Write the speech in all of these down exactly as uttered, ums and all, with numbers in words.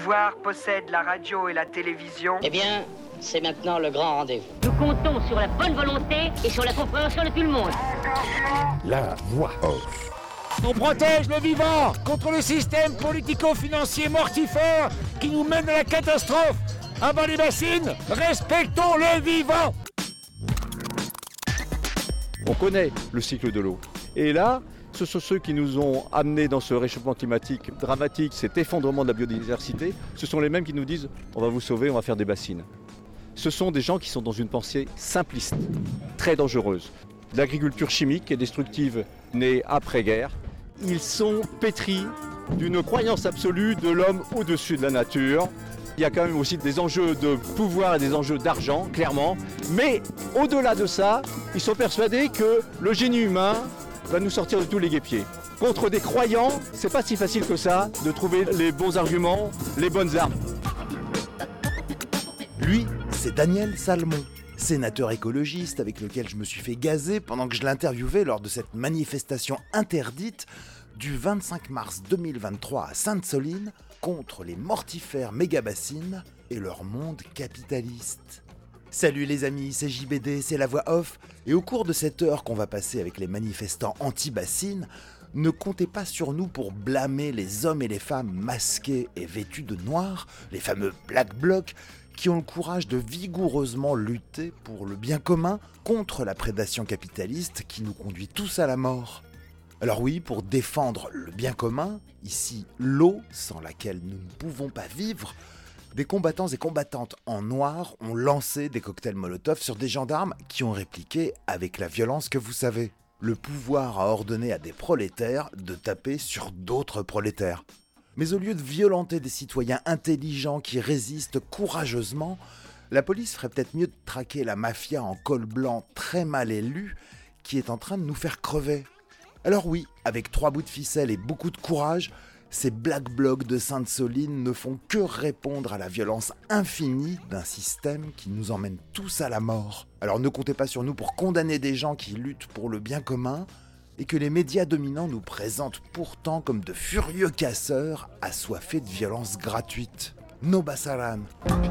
pouvoir possède la radio et la télévision. Eh bien, c'est maintenant le grand rendez-vous. Nous comptons sur la bonne volonté et sur la compréhension de tout le monde. La voix off. On protège le vivant contre le système politico-financier mortifère qui nous mène à la catastrophe. Avant les bassines, respectons le vivant. On connaît le cycle de l'eau. Et là, ce sont ceux qui nous ont amenés dans ce réchauffement climatique dramatique, cet effondrement de la biodiversité. Ce sont les mêmes qui nous disent « on va vous sauver, on va faire des bassines ». Ce sont des gens qui sont dans une pensée simpliste, très dangereuse. L'agriculture chimique et destructive née après-guerre. Ils sont pétris d'une croyance absolue de l'homme au-dessus de la nature. Il y a quand même aussi des enjeux de pouvoir et des enjeux d'argent, clairement. Mais au-delà de ça, ils sont persuadés que le génie humain va nous sortir de tous les guêpiers. Contre des croyants, c'est pas si facile que ça de trouver les bons arguments, les bonnes armes. Lui, c'est Daniel Salmon, sénateur écologiste avec lequel je me suis fait gazer pendant que je l'interviewais lors de cette manifestation interdite du vingt-cinq mars deux mille vingt-trois à Sainte-Soline contre les mortifères méga-bassines et leur monde capitaliste. Salut les amis, c'est J B D, c'est la voix off, et au cours de cette heure qu'on va passer avec les manifestants anti-bassines, ne comptez pas sur nous pour blâmer les hommes et les femmes masqués et vêtus de noir, les fameux Black Blocs, qui ont le courage de vigoureusement lutter pour le bien commun contre la prédation capitaliste qui nous conduit tous à la mort. Alors oui, pour défendre le bien commun, ici l'eau sans laquelle nous ne pouvons pas vivre, des combattants et combattantes en noir ont lancé des cocktails Molotov sur des gendarmes qui ont répliqué avec la violence que vous savez. Le pouvoir a ordonné à des prolétaires de taper sur d'autres prolétaires. Mais au lieu de violenter des citoyens intelligents qui résistent courageusement, la police ferait peut-être mieux de traquer la mafia en col blanc très mal élu qui est en train de nous faire crever. Alors oui, avec trois bouts de ficelle et beaucoup de courage, ces Black Blocs de Sainte-Soline ne font que répondre à la violence infinie d'un système qui nous emmène tous à la mort. Alors ne comptez pas sur nous pour condamner des gens qui luttent pour le bien commun et que les médias dominants nous présentent pourtant comme de furieux casseurs assoiffés de violence gratuite. No Bassaran.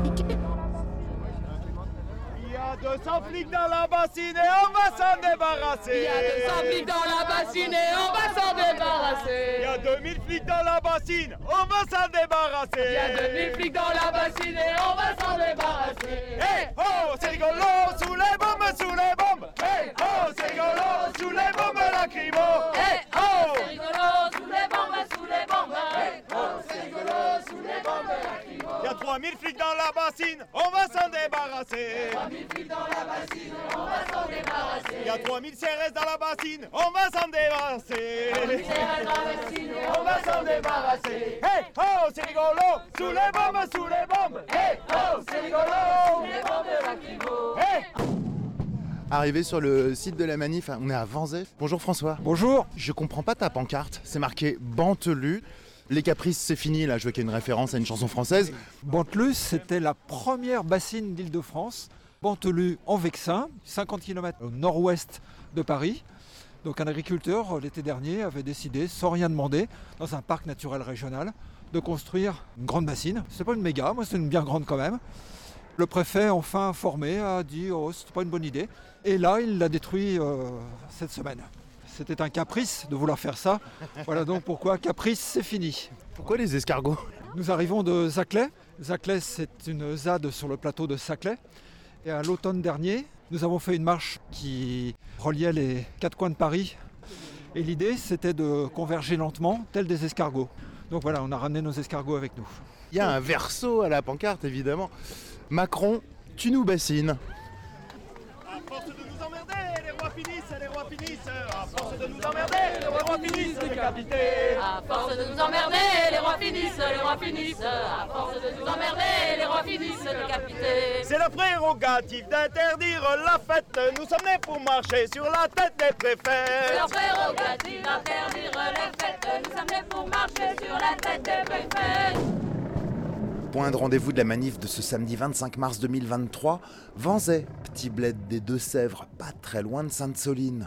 Il y a deux cents flics dans la bassine et on va s'en débarrasser. Il y a deux cents flics dans la bassine et on va s'en débarrasser. Il y a deux mille flics dans la bassine, on va s'en débarrasser. Il y a deux mille flics dans la bassine et on va s'en débarrasser. Hey oh, c'est rigolo, sous les bombes, sous les bombes. Hey oh, c'est rigolo, sous les bombes lacrymo. Hey oh, c'est rigolo, sous les bombes, sous les bombes. Hey oh, c'est rigolo, sous les bombes lacrymo. Il y a trois mille flics dans la bassine, on va s'en débarrasser. trois mille flics dans la bassine, on va s'en débarrasser. Il y a trois mille C R S dans la bassine, on va s'en débarrasser. trois mille C R S dans la bassine, on va s'en débarrasser. Hey oh, c'est rigolo, sous les bombes, sous les bombes. Hey oh, c'est rigolo, sous les bombes lacrymo. Hey. Arrivé sur le site de la manif, on est à Vanzay. Bonjour François. Bonjour. Je comprends pas ta pancarte, c'est marqué Bantelu. Les caprices, c'est fini, là je vois qu'il y a une référence à une chanson française. Bantelu, c'était la première bassine d'Île-de-France. Bantelu en Vexin, cinquante kilomètres au nord-ouest de Paris. Donc un agriculteur, l'été dernier, avait décidé, sans rien demander, dans un parc naturel régional, de construire une grande bassine. C'est pas une méga, moi c'est une bien grande quand même. Le préfet, enfin informé, a dit oh, c'est pas une bonne idée. Et là, il l'a détruit euh, cette semaine. C'était un caprice de vouloir faire ça. Voilà donc pourquoi caprice, c'est fini. Pourquoi les escargots ? Nous arrivons de Saclay. Saclay, c'est une Z A D sur le plateau de Saclay. Et à l'automne dernier, nous avons fait une marche qui reliait les quatre coins de Paris. Et l'idée, c'était de converger lentement, tels des escargots. Donc voilà, on a ramené nos escargots avec nous. Il y a un verso à la pancarte, évidemment. Macron, tu nous bassines. À force de nous emmerder, les rois finissent, les rois finissent. À force de nous emmerder, les rois finissent décapités. À force de nous emmerder, les rois finissent, les rois finissent. À force de nous emmerder, les rois finissent décapités. C'est la prérogative d'interdire la fête. Nous sommes nés pour marcher sur la tête des préfets. C'est la prérogative d'interdire les fêtes. Nous sommes nés pour marcher sur la tête des préfets. Point de rendez-vous de la manif de ce samedi vingt-cinq mars deux mille vingt-trois, Vanzay, petit bled des Deux-Sèvres, pas très loin de Sainte-Soline.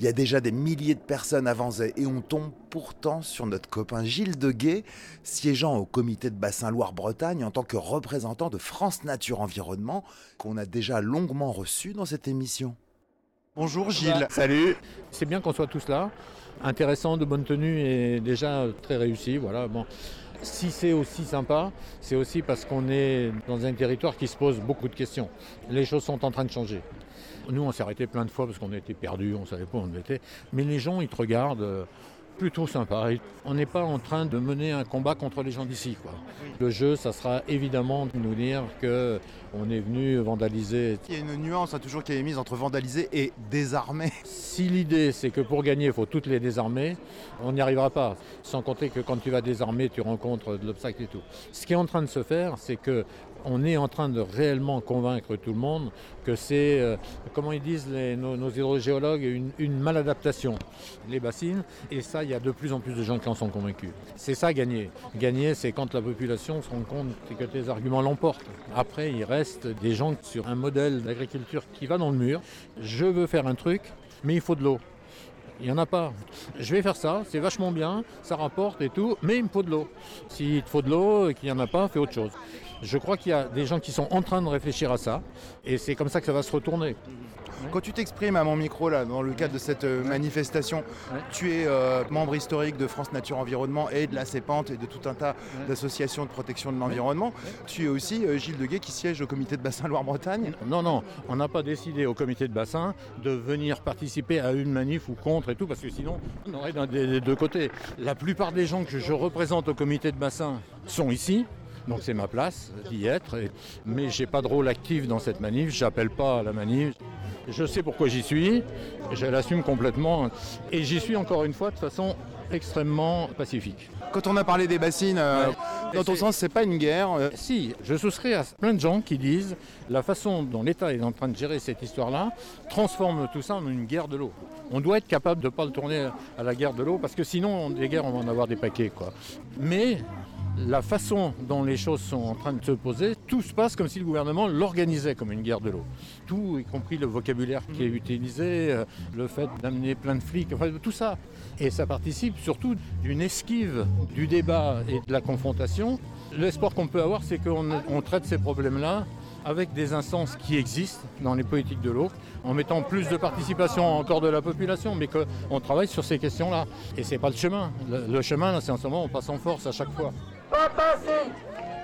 Il y a déjà des milliers de personnes à Vanzay et on tombe pourtant sur notre copain Gilles Deguet, siégeant au comité de bassin Loire-Bretagne en tant que représentant de France Nature Environnement, qu'on a déjà longuement reçu dans cette émission. Bonjour Gilles. Salut. C'est bien qu'on soit tous là. Intéressant, de bonne tenue et déjà très réussi. Voilà, bon. Si c'est aussi sympa, c'est aussi parce qu'on est dans un territoire qui se pose beaucoup de questions. Les choses sont en train de changer. Nous, on s'est arrêté plein de fois parce qu'on était perdus, on ne savait pas où on était. Mais les gens, ils te regardent plutôt sympa. On n'est pas en train de mener un combat contre les gens d'ici, quoi. Le jeu, ça sera évidemment de nous dire qu'on est venu vandaliser. Il y a une nuance hein, toujours qui est mise entre vandaliser et désarmer. Si l'idée, c'est que pour gagner, il faut toutes les désarmer, on n'y arrivera pas. Sans compter que quand tu vas désarmer, tu rencontres de l'obstacle et tout. Ce qui est en train de se faire, c'est que on est en train de réellement convaincre tout le monde que c'est, euh, comment ils disent les, nos, nos hydrogéologues, une, une maladaptation, les bassines. Et ça, il y a de plus en plus de gens qui en sont convaincus. C'est ça gagner. Gagner, c'est quand la population se rend compte que tes arguments l'emportent. Après, il reste des gens sur un modèle d'agriculture qui va dans le mur. Je veux faire un truc, mais il faut de l'eau. Il n'y en a pas. Je vais faire ça, c'est vachement bien, ça rapporte et tout, mais il me faut de l'eau. S'il te faut de l'eau et qu'il n'y en a pas, fais autre chose. Je crois qu'il y a des gens qui sont en train de réfléchir à ça et c'est comme ça que ça va se retourner. Quand tu t'exprimes à mon micro là, dans le cadre de cette euh, manifestation, ouais. tu es euh, membre historique de France Nature Environnement et de la CEPANT et de tout un tas ouais. d'associations de protection de l'environnement. Ouais. Tu es aussi euh, Gilles Deguet qui siège au comité de bassin Loire-Bretagne. Non, non, on n'a pas décidé au comité de bassin de venir participer à une manif ou contre et tout, parce que sinon on aurait d'un des, des deux côtés. La plupart des gens que je représente au comité de bassin sont ici. Donc c'est ma place d'y être, et... mais j'ai pas de rôle actif dans cette manif, j'appelle pas à la manif. Je sais pourquoi j'y suis, je l'assume complètement, et j'y suis encore une fois de façon extrêmement pacifique. Quand on a parlé des bassines, euh, ouais. dans ton sens, c'est pas une guerre euh... Si, je souscris à plein de gens qui disent la façon dont l'État est en train de gérer cette histoire-là transforme tout ça en une guerre de l'eau. On doit être capable de ne pas le tourner à la guerre de l'eau, parce que sinon, des guerres, on va en avoir des paquets, quoi. Mais la façon dont les choses sont en train de se poser, tout se passe comme si le gouvernement l'organisait comme une guerre de l'eau. Tout, y compris le vocabulaire qui est utilisé, le fait d'amener plein de flics, enfin tout ça. Et ça participe surtout d'une esquive du débat et de la confrontation. L'espoir qu'on peut avoir, c'est qu'on on traite ces problèmes-là avec des instances qui existent dans les politiques de l'eau, en mettant plus de participation encore de la population, mais qu'on travaille sur ces questions-là. Et c'est pas le chemin. Le, le chemin, là, c'est en ce moment, on passe en force à chaque fois. Fantastique,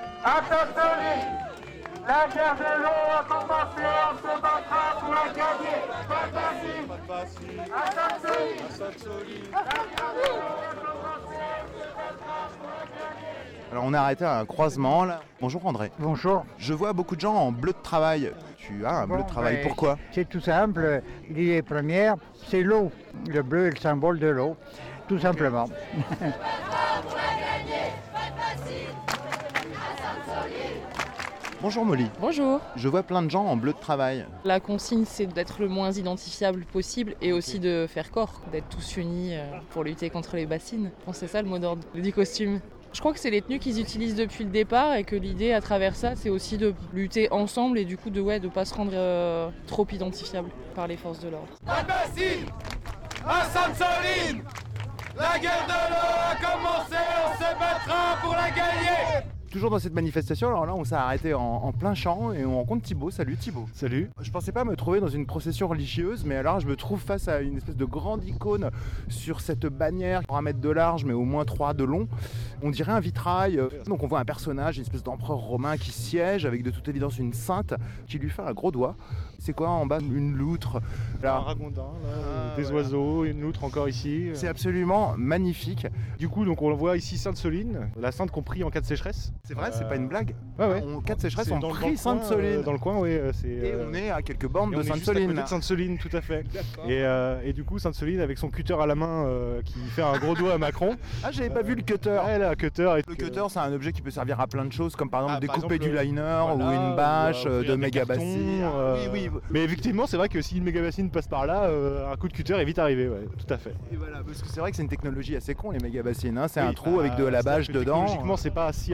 attention, la guerre de l'eau a commencé, on se battra pour la gagner. Fantastique, attention, la guerre de l'eau a commencé, on se battra pour la gagner. Alors on est arrêté à un croisement là. Bonjour André. Bonjour. Je vois beaucoup de gens en bleu de travail. Tu as un bon, bleu de travail, ben, pourquoi? C'est tout simple. L'idée première, c'est l'eau. Le bleu est le symbole de l'eau, tout simplement. Bonjour Molly. Bonjour. Je vois plein de gens en bleu de travail. La consigne, c'est d'être le moins identifiable possible et aussi de faire corps, d'être tous unis pour lutter contre les bassines. Bon, c'est ça le mot d'ordre du costume. Je crois que c'est les tenues qu'ils utilisent depuis le départ et que l'idée à travers ça, c'est aussi de lutter ensemble et du coup de ouais, de pas se rendre euh, trop identifiable par les forces de l'ordre. La bassine à Sainte-Soline, la guerre de l'eau a commencé, on se battra pour la gagner. Toujours dans cette manifestation, alors là on s'est arrêté en, en plein champ et on rencontre Thibaut. Salut Thibaut. Salut. Je pensais pas me trouver dans une procession religieuse, mais alors je me trouve face à une espèce de grande icône sur cette bannière, un mètre de large mais au moins trois de long. On dirait un vitrail. Donc on voit un personnage, une espèce d'empereur romain qui siège avec de toute évidence une sainte qui lui fait un gros doigt. C'est quoi en bas? Une loutre. Là, un ragondin, là, ah, des voilà. oiseaux, une loutre encore ici. C'est absolument magnifique. Du coup, donc on voit ici Sainte-Soline, la sainte qu'on prie en cas de sécheresse. C'est vrai, euh... c'est pas une blague. Ouais, ouais. En cas de sécheresse, on dans, prie dans Sainte-Soline. Euh, dans le coin, oui. Et euh... on est à quelques bornes de Sainte-Soline. De Sainte-Soline, tout à fait. Et, euh, et du coup, Sainte-Soline avec son cutter à la main euh, qui fait un gros doigt à Macron. Ah, j'avais pas vu le cutter. Ouais, là, cutter. Le cutter, c'est un objet qui peut servir à plein de choses, comme par exemple ah, découper par exemple, du liner voilà, ou une bâche ou, euh, de méga bassine. Euh... Oui, oui. Mais effectivement, c'est vrai que si une méga bassine passe par là, euh, un coup de cutter est vite arrivé, ouais, tout à fait. Et voilà, parce que c'est vrai que c'est une technologie assez con les méga bassines, hein. C'est oui, un trou bah, avec de la bâche dedans. Technologiquement, c'est pas si avancé que ça.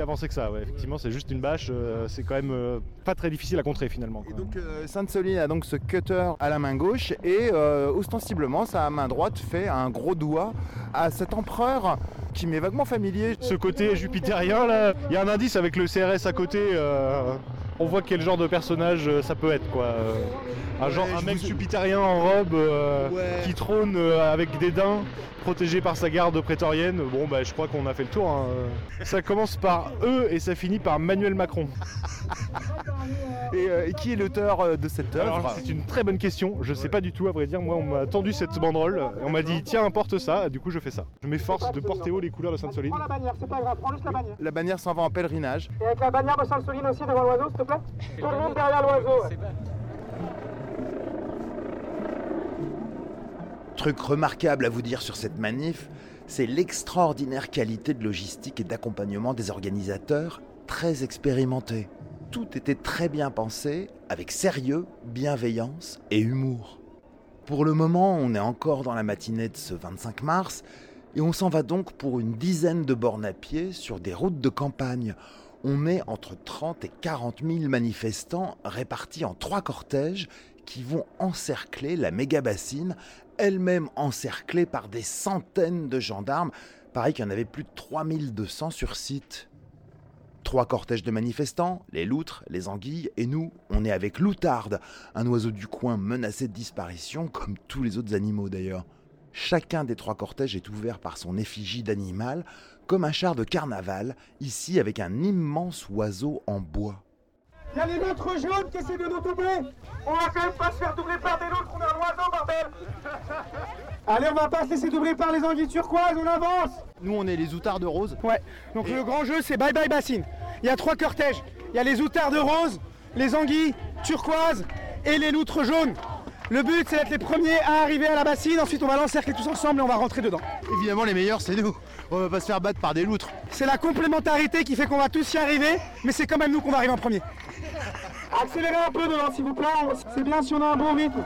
ça, ouais. Effectivement, c'est juste une bâche, euh, c'est quand même euh, pas très difficile à contrer finalement. Et donc euh, Sainte-Soline a donc ce cutter à la main gauche et euh, ostensiblement sa main droite fait un gros doigt à cet empereur qui m'est vaguement familier. Ce côté jupitérien là, il y a un indice avec le C R S à côté, euh, on voit quel genre de personnage ça peut être quoi. Un, genre, ouais, un mec vous... jupitérien en robe euh, ouais. qui trône euh, avec dédain, protégé par sa garde prétorienne. Bon bah je crois qu'on a fait le tour. Hein. Ça commence par E et ça finit par Manuel Macron. Et, euh, et qui est l'auteur de cette œuvre? Alors, c'est une très bonne question, je sais pas du tout à vrai dire. Moi on m'a tendu cette banderole et on m'a dit tiens porte ça, du coup je fais ça. Je m'efforce de porter haut les couleurs de Sainte-Soline. Prends la bannière, c'est pas grave, prends juste la bannière. La bannière s'en va en pèlerinage. Et avec la bannière de Sainte-Soline aussi devant l'oiseau s'il te plaît. Tout le monde derrière l'oiseau. Ouais. Truc remarquable à vous dire sur cette manif, c'est l'extraordinaire qualité de logistique et d'accompagnement des organisateurs, très expérimentés. Tout était très bien pensé, avec sérieux, bienveillance et humour. Pour le moment, on est encore dans la matinée de ce vingt-cinq mars, et on s'en va donc pour une dizaine de bornes à pied sur des routes de campagne. On est entre trente et quarante mille manifestants répartis en trois cortèges qui vont encercler la méga-bassine, elle-même encerclée par des centaines de gendarmes. Pareil qu'il y en avait plus de trois mille deux cents sur site. Trois cortèges de manifestants, les loutres, les anguilles, et nous, on est avec l'outarde, un oiseau du coin menacé de disparition, comme tous les autres animaux d'ailleurs. Chacun des trois cortèges est ouvert par son effigie d'animal, comme un char de carnaval, ici avec un immense oiseau en bois. Il y a les loutres jaunes qui essaient de nous doubler. On va quand même pas se faire doubler par des loutres, on a un oiseau, bordel. Allez, on va pas se laisser doubler par les anguilles turquoises, on avance. Nous, on est les outardes roses. Ouais, donc et... le grand jeu, c'est Bye Bye Bassine. Il y a trois cortèges. Il y a les outardes roses, les anguilles turquoises et les loutres jaunes. Le but, c'est d'être les premiers à arriver à la bassine. Ensuite, on va l'encercler tous ensemble et on va rentrer dedans. Évidemment, les meilleurs, c'est nous. On va pas se faire battre par des loutres. C'est la complémentarité qui fait qu'on va tous y arriver, mais c'est quand même nous qu'on va arriver en premier. Accélérez un peu devant, s'il vous plaît. C'est bien si on a un bon rythme.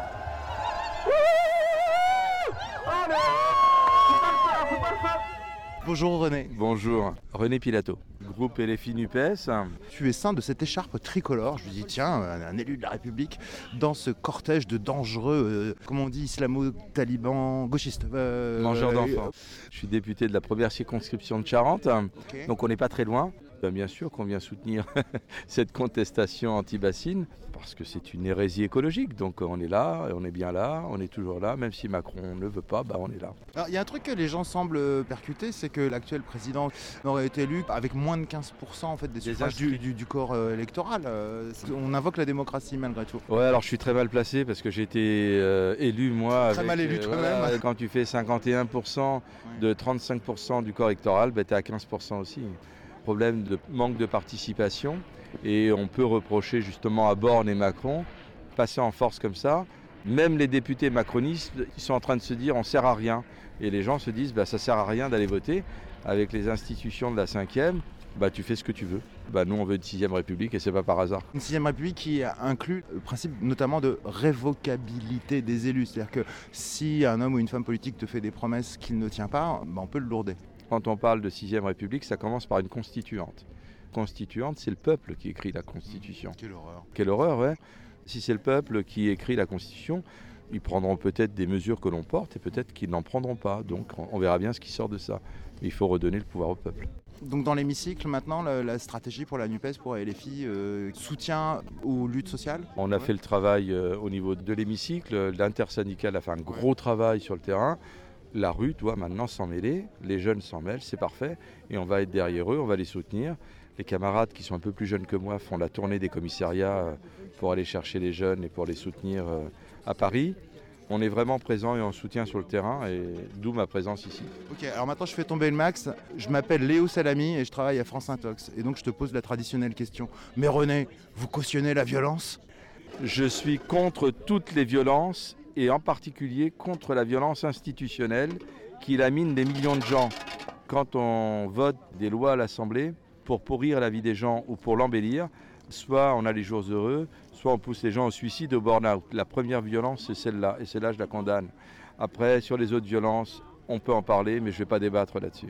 Allez, faut pas le faire, faut pas le faire. Bonjour René. Bonjour, René Pilato, groupe L F I NUPES. Tu es ceint de cette écharpe tricolore, je me dis tiens, un élu de la République, dans ce cortège de dangereux, euh, comment on dit, islamo-talibans, gauchistes. Euh, Mangeurs d'enfants. Euh, je suis député de la première circonscription de Charente, okay. Donc on n'est pas très loin. Ben bien sûr qu'on vient soutenir cette contestation anti-bassine, parce que c'est une hérésie écologique, donc on est là, on est bien là, on est toujours là, même si Macron ne veut pas, ben on est là. Alors il y a un truc que les gens semblent percuter, c'est que l'actuel président aurait été élu avec moins de quinze pour cent en fait, des suffrages du, du, du corps euh, électoral. Euh, on invoque la démocratie malgré tout. Ouais, alors je suis très mal placé parce que j'ai été euh, élu moi. Très avec, mal élu euh, toi-même. Voilà, quand tu fais cinquante et un pour cent de trente-cinq pour cent du corps électoral, ben tu es à quinze pour cent aussi. Problème de manque de participation et on peut reprocher justement à Borne et Macron passer en force comme ça. Même les députés macronistes, ils sont en train de se dire on sert à rien et les gens se disent bah ça sert à rien d'aller voter avec les institutions de la cinquième. Bah tu fais ce que tu veux. Bah nous on veut une sixième république et c'est pas par hasard. Une sixième république qui inclut le principe notamment de révocabilité des élus, c'est-à-dire que si un homme ou une femme politique te fait des promesses qu'il ne tient pas, bah, on peut le lourder. Quand on parle de sixième république, ça commence par une constituante. Constituante, c'est le peuple qui écrit la constitution. Mmh, quelle horreur. Quelle horreur, ouais. Si c'est le peuple qui écrit la constitution, ils prendront peut-être des mesures que l'on porte et peut-être qu'ils n'en prendront pas. Donc on verra bien ce qui sort de ça. Mais il faut redonner le pouvoir au peuple. Donc dans l'hémicycle maintenant, la, la stratégie pour la NUPES, pour L F I, euh, soutien aux luttes sociales. On a ouais. fait le travail euh, au niveau de l'hémicycle. L'intersyndicale a fait un gros travail sur le terrain. La rue doit maintenant s'en mêler, les jeunes s'en mêlent, c'est parfait, et on va être derrière eux, on va les soutenir. Les camarades qui sont un peu plus jeunes que moi font la tournée des commissariats pour aller chercher les jeunes et pour les soutenir à Paris. On est vraiment présent et en soutien sur le terrain, et d'où ma présence ici. Ok, alors maintenant je fais tomber le max. Je m'appelle Léo Salami et je travaille à France Intox. Et donc je te pose la traditionnelle question. Mais René, vous cautionnez la violence ? Je suis contre toutes les violences, et en particulier contre la violence institutionnelle qui lamine des millions de gens. Quand on vote des lois à l'Assemblée pour pourrir la vie des gens ou pour l'embellir, soit on a les jours heureux, soit on pousse les gens au suicide, au burn-out. La première violence, c'est celle-là, et celle-là, je la condamne. Après, sur les autres violences, on peut en parler, mais je ne vais pas débattre là-dessus.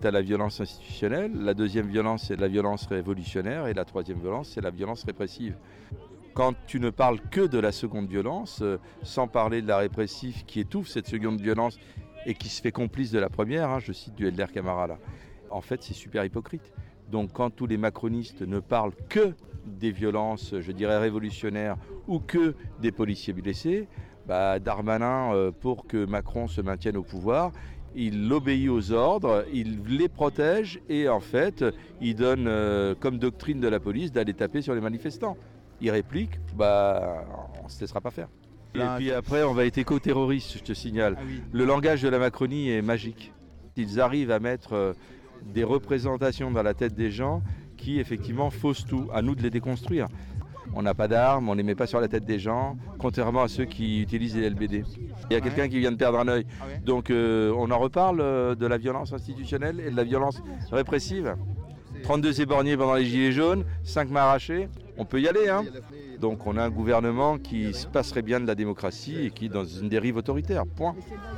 tu as la violence institutionnelle, la deuxième violence, c'est la violence révolutionnaire, et la troisième violence, c'est la violence répressive. Quand tu ne parles que de la seconde violence, euh, sans parler de la répressive qui étouffe cette seconde violence et qui se fait complice de la première, hein, je cite du Elder Camara là, en fait c'est super hypocrite. Donc quand tous les macronistes ne parlent que des violences, je dirais révolutionnaires, ou que des policiers blessés, bah, Darmanin, euh, pour que Macron se maintienne au pouvoir, il obéit aux ordres, il les protège et en fait il donne euh, comme doctrine de la police d'aller taper sur les manifestants. Il réplique, bah, on ne se laissera pas faire. Et puis après, on va être éco-terroriste, je te signale. Ah oui. Le langage de la Macronie est magique. Ils arrivent à mettre euh, des représentations dans la tête des gens qui, effectivement, faussent tout. À nous de les déconstruire. On n'a pas d'armes, on ne les met pas sur la tête des gens, contrairement à ceux qui utilisent les L B D. Il y a quelqu'un qui vient de perdre un œil. Ah ouais. Donc euh, on en reparle euh, de la violence institutionnelle et de la violence répressive. trente-deux éborgnés pendant les Gilets jaunes, cinq mains arrachées, on peut y aller. Hein. Donc on a un gouvernement qui se passerait bien de la démocratie et qui est dans une dérive autoritaire. Point.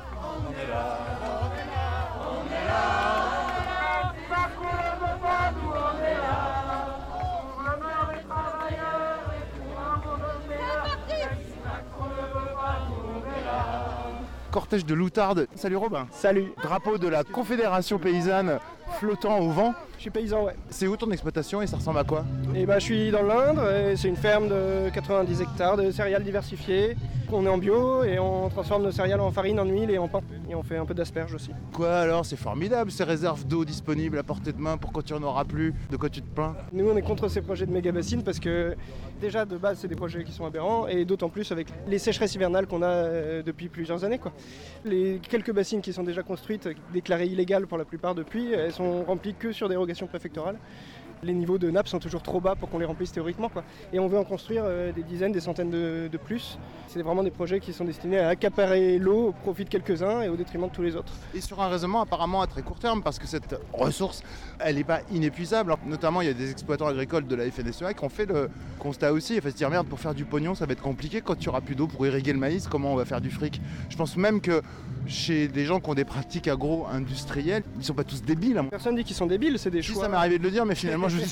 Cortège de loutarde. Salut Robin. Salut. Drapeau de la Confédération paysanne flottant au vent. Je suis paysan, ouais. C'est où ton exploitation et ça ressemble à quoi? Et bah, je suis dans l'Indre, et c'est une ferme de quatre-vingt-dix hectares de céréales diversifiées. On est en bio et on transforme nos céréales en farine, en huile et en pain. Et on fait un peu d'asperges aussi. Quoi alors? C'est formidable ces réserves d'eau disponibles à portée de main pour quand tu en auras plus. De quoi tu te plains? Nous on est contre ces projets de méga bassines parce que déjà de base c'est des projets qui sont aberrants et d'autant plus avec les sécheresses hivernales qu'on a depuis plusieurs années, quoi. Les quelques bassines qui sont déjà construites, déclarées illégales pour la plupart depuis, elles sont remplies que sur dérogation préfectorale. Les niveaux de nappes sont toujours trop bas pour qu'on les remplisse théoriquement, quoi. Et on veut en construire euh, des dizaines, des centaines de, de plus. C'est vraiment des projets qui sont destinés à accaparer l'eau au profit de quelques-uns et au détriment de tous les autres. Et sur un raisonnement apparemment à très court terme, parce que cette ressource, elle n'est pas inépuisable. Notamment, il y a des exploitants agricoles de la F N S E A qui ont fait le constat aussi. Il faut se dire, merde, pour faire du pognon, ça va être compliqué. Quand tu n'auras plus d'eau pour irriguer le maïs, comment on va faire du fric? Je pense même que chez des gens qui ont des pratiques agro-industrielles, ils ne sont pas tous débiles. Hein. Personne dit qu'ils sont débiles, c'est des si choix. Ça m'est arrivé de le dire, mais finalement, je...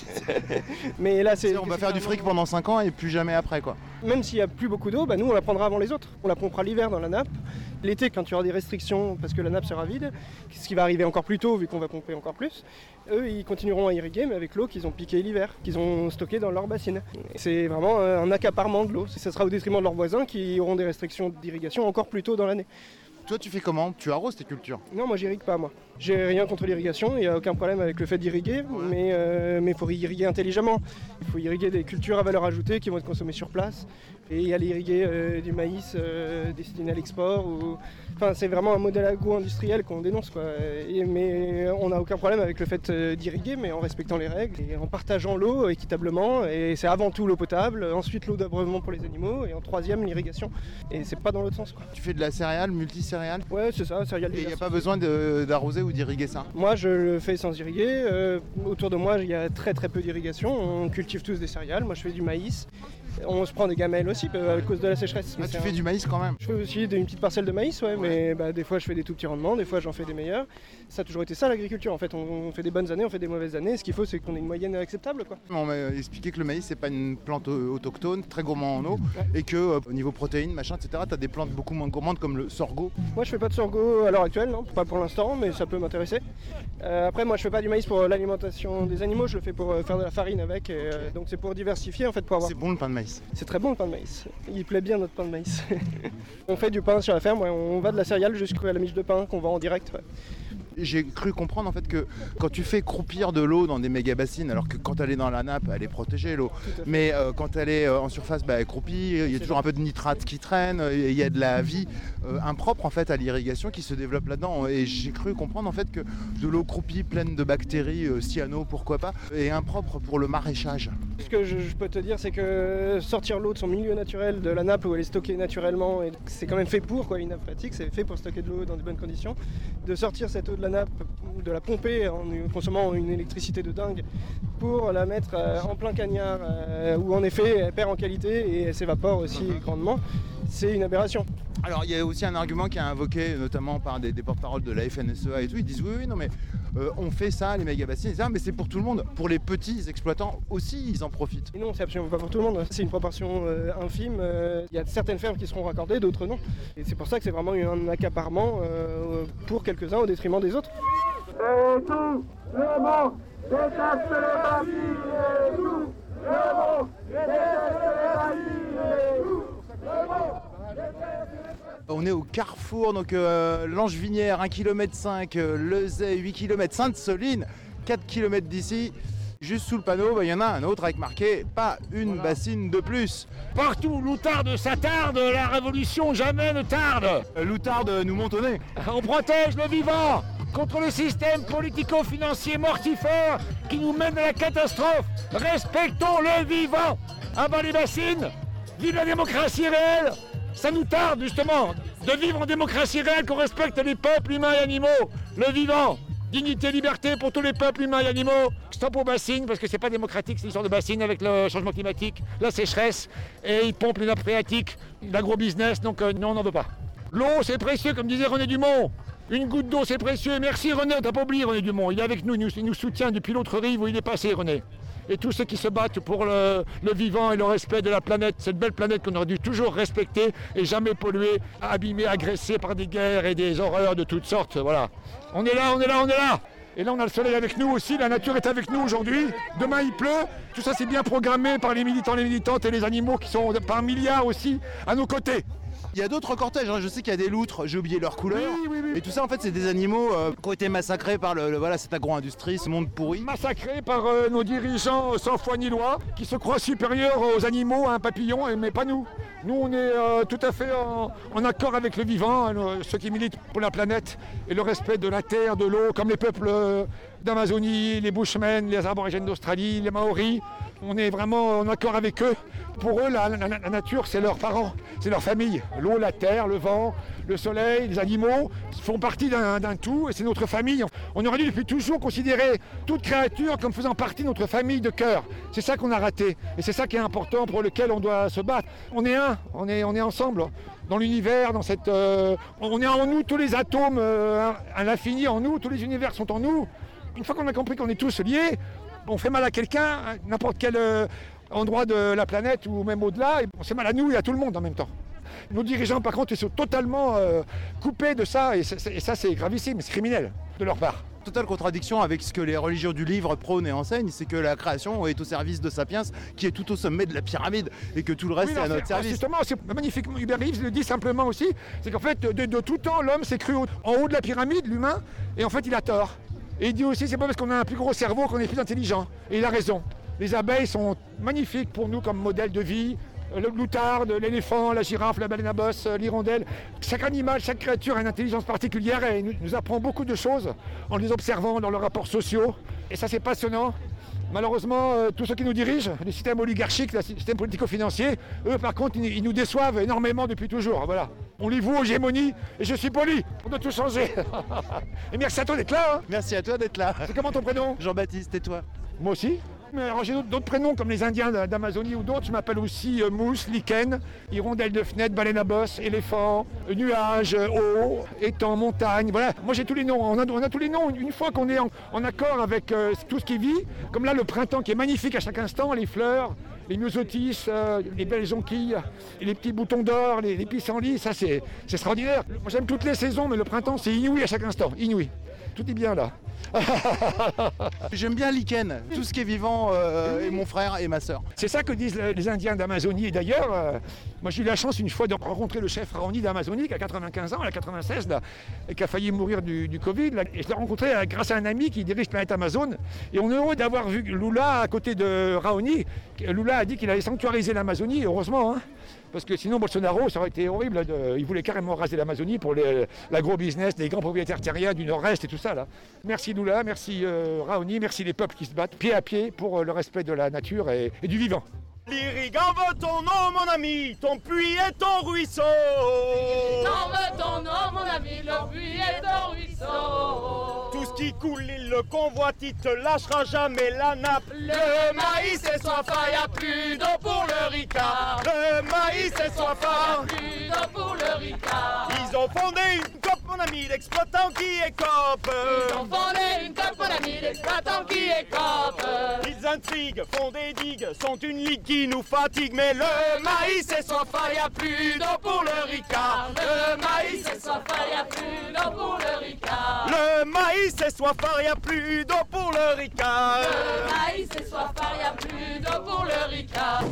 mais là, c'est... On va faire du fric pendant cinq ans et plus jamais après, quoi. Même s'il n'y a plus beaucoup d'eau, bah nous, on la prendra avant les autres. On la pompera l'hiver dans la nappe. L'été, quand il y aura des restrictions parce que la nappe sera vide, ce qui va arriver encore plus tôt vu qu'on va pomper encore plus, eux, ils continueront à irriguer, mais avec l'eau qu'ils ont piquée l'hiver, qu'ils ont stockée dans leur bassine. C'est vraiment un accaparement de l'eau. Ça sera au détriment de leurs voisins qui auront des restrictions d'irrigation encore plus tôt dans l'année. Toi, tu fais comment? Tu arroses tes cultures? Non, moi, j'irrigue pas, moi. J'ai rien contre l'irrigation, il n'y a aucun problème avec le fait d'irriguer, ouais. mais il euh, faut irriguer intelligemment. Il faut irriguer des cultures à valeur ajoutée qui vont être consommées sur place, et aller irriguer euh, du maïs euh, destiné à l'export. Ou... Enfin, c'est vraiment un modèle agro-industriel qu'on dénonce, quoi. Et, mais on n'a aucun problème avec le fait d'irriguer, mais en respectant les règles et en partageant l'eau équitablement. Et c'est avant tout l'eau potable, ensuite l'eau d'abreuvement pour les animaux, et en troisième l'irrigation. Et c'est pas dans l'autre sens, quoi. Tu fais de la céréale, multicéréale? Ouais, c'est ça, céréales. Et il n'y a pas besoin de, d'arroser ou d'irriguer ça? Moi, je le fais sans irriguer. Euh, autour de moi, il y a très très peu d'irrigation. On cultive tous des céréales. Moi, je fais du maïs. On se prend des gamelles aussi à cause de la sécheresse. Ah, tu fais un... du maïs quand même? Je fais aussi une petite parcelle de maïs, ouais, ouais. mais bah, des fois je fais des tout petits rendements, des fois j'en fais des meilleurs. Ça a toujours été ça l'agriculture en fait, on, on fait des bonnes années, on fait des mauvaises années. Ce qu'il faut c'est qu'on ait une moyenne acceptable, quoi. On m'a expliqué que le maïs c'est pas une plante autochtone, très gourmand en eau, ouais. et que euh, au niveau protéines, machin, et cetera, t'as des plantes beaucoup moins gourmandes comme le sorgho. Moi je fais pas de sorgho à l'heure actuelle, non, pas pour l'instant, mais ça peut m'intéresser. Euh, après moi je fais pas du maïs pour l'alimentation des animaux, je le fais pour euh, faire de la farine avec, et, euh, donc c'est pour diversifier en fait, pour avoir... C'est bon le pain de maïs? C'est très bon le pain de maïs, il plaît bien notre pain de maïs. On fait du pain sur la ferme, ouais. On va de la céréale jusqu'à la miche de pain qu'on vend en direct. Ouais. J'ai cru comprendre en fait que quand tu fais croupir de l'eau dans des méga bassines, alors que quand elle est dans la nappe, elle est protégée l'eau, mais euh, quand elle est euh, en surface, bah, elle croupit, il y a toujours un peu de nitrate qui traîne, et il y a de la vie euh, impropre en fait à l'irrigation qui se développe là-dedans. Et j'ai cru comprendre en fait que de l'eau croupie pleine de bactéries, euh, cyano pourquoi pas, est impropre pour le maraîchage. Ce que je, je peux te dire, c'est que sortir l'eau de son milieu naturel, de la nappe où elle est stockée naturellement, et c'est quand même fait pour, quoi, une nappe phréatique, c'est fait pour stocker de l'eau dans de bonnes conditions, de sortir cette eau de la nappe, de la pomper en consommant une électricité de dingue pour la mettre euh, en plein cagnard euh, où en effet elle perd en qualité et elle s'évapore aussi grandement, c'est une aberration. Alors il y a aussi un argument qui est invoqué notamment par des, des porte-paroles de la F N S E A et tout, ils disent oui oui non mais euh, on fait ça les méga-bassines et ça, mais c'est pour tout le monde, pour les petits exploitants aussi ils en profitent. Et non, c'est absolument pas pour tout le monde, c'est une proportion euh, infime, il euh, y a certaines fermes qui seront raccordées, d'autres non. Et c'est pour ça que c'est vraiment un accaparement euh, pour quelques-uns au détriment des autres. Et tout le monde déteste les bassines et tout le monde déteste les bassines et tout le monde. On est au carrefour, donc euh, Langevinière, un virgule cinq kilomètres, euh, Lezay, huit kilomètres, Sainte-Soline, quatre kilomètres d'ici. Juste sous le panneau, il bah, y en a un autre avec marqué « Pas une voilà. bassine de plus ». Partout, l'outarde s'attarde, la révolution jamais ne tarde. Euh, l'outarde nous monte au nez. On protège le vivant contre le système politico-financier mortifère qui nous mène à la catastrophe. Respectons le vivant. Abat les bassines, vive la démocratie réelle. Ça nous tarde justement de vivre en démocratie réelle, qu'on respecte les peuples humains et animaux, le vivant. Dignité, liberté pour tous les peuples humains et animaux. Stop aux bassines, parce que c'est pas démocratique, c'est l'histoire de bassines avec le changement climatique, la sécheresse, et ils pompent les nappes phréatiques, l'agro-business, donc euh, non, on n'en veut pas. L'eau, c'est précieux, comme disait René Dumont. Une goutte d'eau, c'est précieux. Merci René, t'as pas oublié René Dumont. Il est avec nous, il nous, il nous soutient depuis l'autre rive où il est passé, René. Et tous ceux qui se battent pour le, le vivant et le respect de la planète, cette belle planète qu'on aurait dû toujours respecter et jamais polluer, abîmer, agresser par des guerres et des horreurs de toutes sortes. Voilà. On est là, on est là, on est là. Et là, on a le soleil avec nous aussi, la nature est avec nous aujourd'hui. Demain, il pleut. Tout ça, c'est bien programmé par les militants, les militantes et les animaux qui sont par milliards aussi à nos côtés. Il y a d'autres cortèges, hein. Je sais qu'il y a des loutres, j'ai oublié leur couleur. Oui, oui, oui. Et tout ça, en fait, c'est des animaux euh, qui ont été massacrés par le, le, voilà, cette agro-industrie, ce monde pourri. Massacrés par euh, nos dirigeants sans foi ni loi, qui se croient supérieurs aux animaux, à un papillon, mais pas nous. Nous, on est euh, tout à fait en, en accord avec le vivant, hein, ceux qui militent pour la planète et le respect de la terre, de l'eau, comme les peuples euh, d'Amazonie, les Bushmen, les aborigènes d'Australie, les Maoris. On est vraiment en accord avec eux. Pour eux, la, la, la nature, c'est leurs parents, c'est leur famille. L'eau, la terre, le vent, le soleil, les animaux font partie d'un, d'un tout et c'est notre famille. On aurait dû depuis toujours considérer toute créature comme faisant partie de notre famille de cœur. C'est ça qu'on a raté et c'est ça qui est important, pour lequel on doit se battre. On est un, on est, on est ensemble dans l'univers, dans cette, euh, on est en nous tous les atomes, euh, à l'infini en nous, tous les univers sont en nous. Une fois qu'on a compris qu'on est tous liés, on fait mal à quelqu'un, n'importe quel euh, endroit de la planète ou même au-delà, et on fait mal à nous et à tout le monde en même temps. Nos dirigeants, par contre, ils sont totalement euh, coupés de ça, et, et ça, c'est gravissime, c'est criminel de leur part. Totale contradiction avec ce que les religions du livre prônent et enseignent, c'est que la création est au service de Sapiens, qui est tout au sommet de la pyramide, et que tout le reste oui, non, est à notre service. Justement, c'est magnifiquement, Hubert Reeves le dit simplement aussi, c'est qu'en fait, de, de tout temps, l'homme s'est cru en haut de la pyramide, l'humain, et en fait, il a tort. Et il dit aussi, c'est pas parce qu'on a un plus gros cerveau qu'on est plus intelligent. Et il a raison. Les abeilles sont magnifiques pour nous comme modèle de vie. Le l'outarde, l'éléphant, la girafe, la baleine à bosse, l'hirondelle. Chaque animal, chaque créature a une intelligence particulière et nous, nous apprend beaucoup de choses en les observant dans leurs rapports sociaux. Et ça, c'est passionnant. Malheureusement, euh, tous ceux qui nous dirigent, les systèmes oligarchiques, les systèmes politico-financiers, eux, par contre, ils, ils nous déçoivent énormément depuis toujours. Voilà. On les voue aux hégémonies et je suis poli. On doit tout changer. Et merci à toi d'être là. Hein. Merci à toi d'être là. C'est comment ton prénom? Jean-Baptiste, et toi? Moi aussi. Mais alors j'ai d'autres prénoms comme les Indiens d'Amazonie ou d'autres. Je m'appelle aussi euh, mousse, lichen, hirondelle de fenêtre, baleine à bosse, éléphant, euh, nuage, euh, eau, étang, montagne. Voilà, moi j'ai tous les noms. On a, on a tous les noms. Une fois qu'on est en, en accord avec euh, tout ce qui vit, comme là le printemps qui est magnifique à chaque instant, les fleurs, les myosotis, euh, les belles jonquilles, et les petits boutons d'or, les, les pissenlits, ça c'est extraordinaire. Moi j'aime toutes les saisons, mais le printemps c'est inouï à chaque instant, inouï. Tout est bien là. J'aime bien lichen, tout ce qui est vivant, euh, et mon frère et ma sœur. C'est ça que disent les Indiens d'Amazonie. Et d'ailleurs, euh, moi j'ai eu la chance une fois de rencontrer le chef Raoni d'Amazonie qui a quatre-vingt-quinze ans, elle a quatre-vingt-seize là, et qui a failli mourir du, du Covid. Là. Et je l'ai rencontré euh, grâce à un ami qui dirige Planète Amazon. Et on est heureux d'avoir vu Lula à côté de Raoni. Lula a dit qu'il allait sanctuariser l'Amazonie, heureusement. Hein. Parce que sinon, Bolsonaro, ça aurait été horrible. De... Il voulait carrément raser l'Amazonie pour l'agro-business, les grands propriétaires terriens du nord-est et tout ça. Là. Merci Lula, merci euh, Raoni, merci les peuples qui se battent pied à pied pour euh, le respect de la nature et, et du vivant. L'irrigant veut ton nom, mon ami, ton puits est ton ruisseau. Non, veut ton nom, mon ami, le puits est ton ruisseau. Tout qui coule, il le convoite, il te lâchera jamais la nappe. Le maïs est soif, y a plus d'eau pour le ricard. Le maïs est soif, y a plus d'eau pour le ricard. Ils ont fondé une COP, mon ami, l'exploitant qui est COP. Ils ont fondé une COP, mon ami, l'exploitant qui est COP. Ils intriguent, font des digues, sont une ligue qui nous fatigue. Mais le maïs est soif, y a plus d'eau pour le ricard. Le maïs est soif, y a plus d'eau pour le ricard. Le maïs est soif, y a plus d'eau pour le ricard. Le maïs est soif, y a plus d'eau pour le ricard.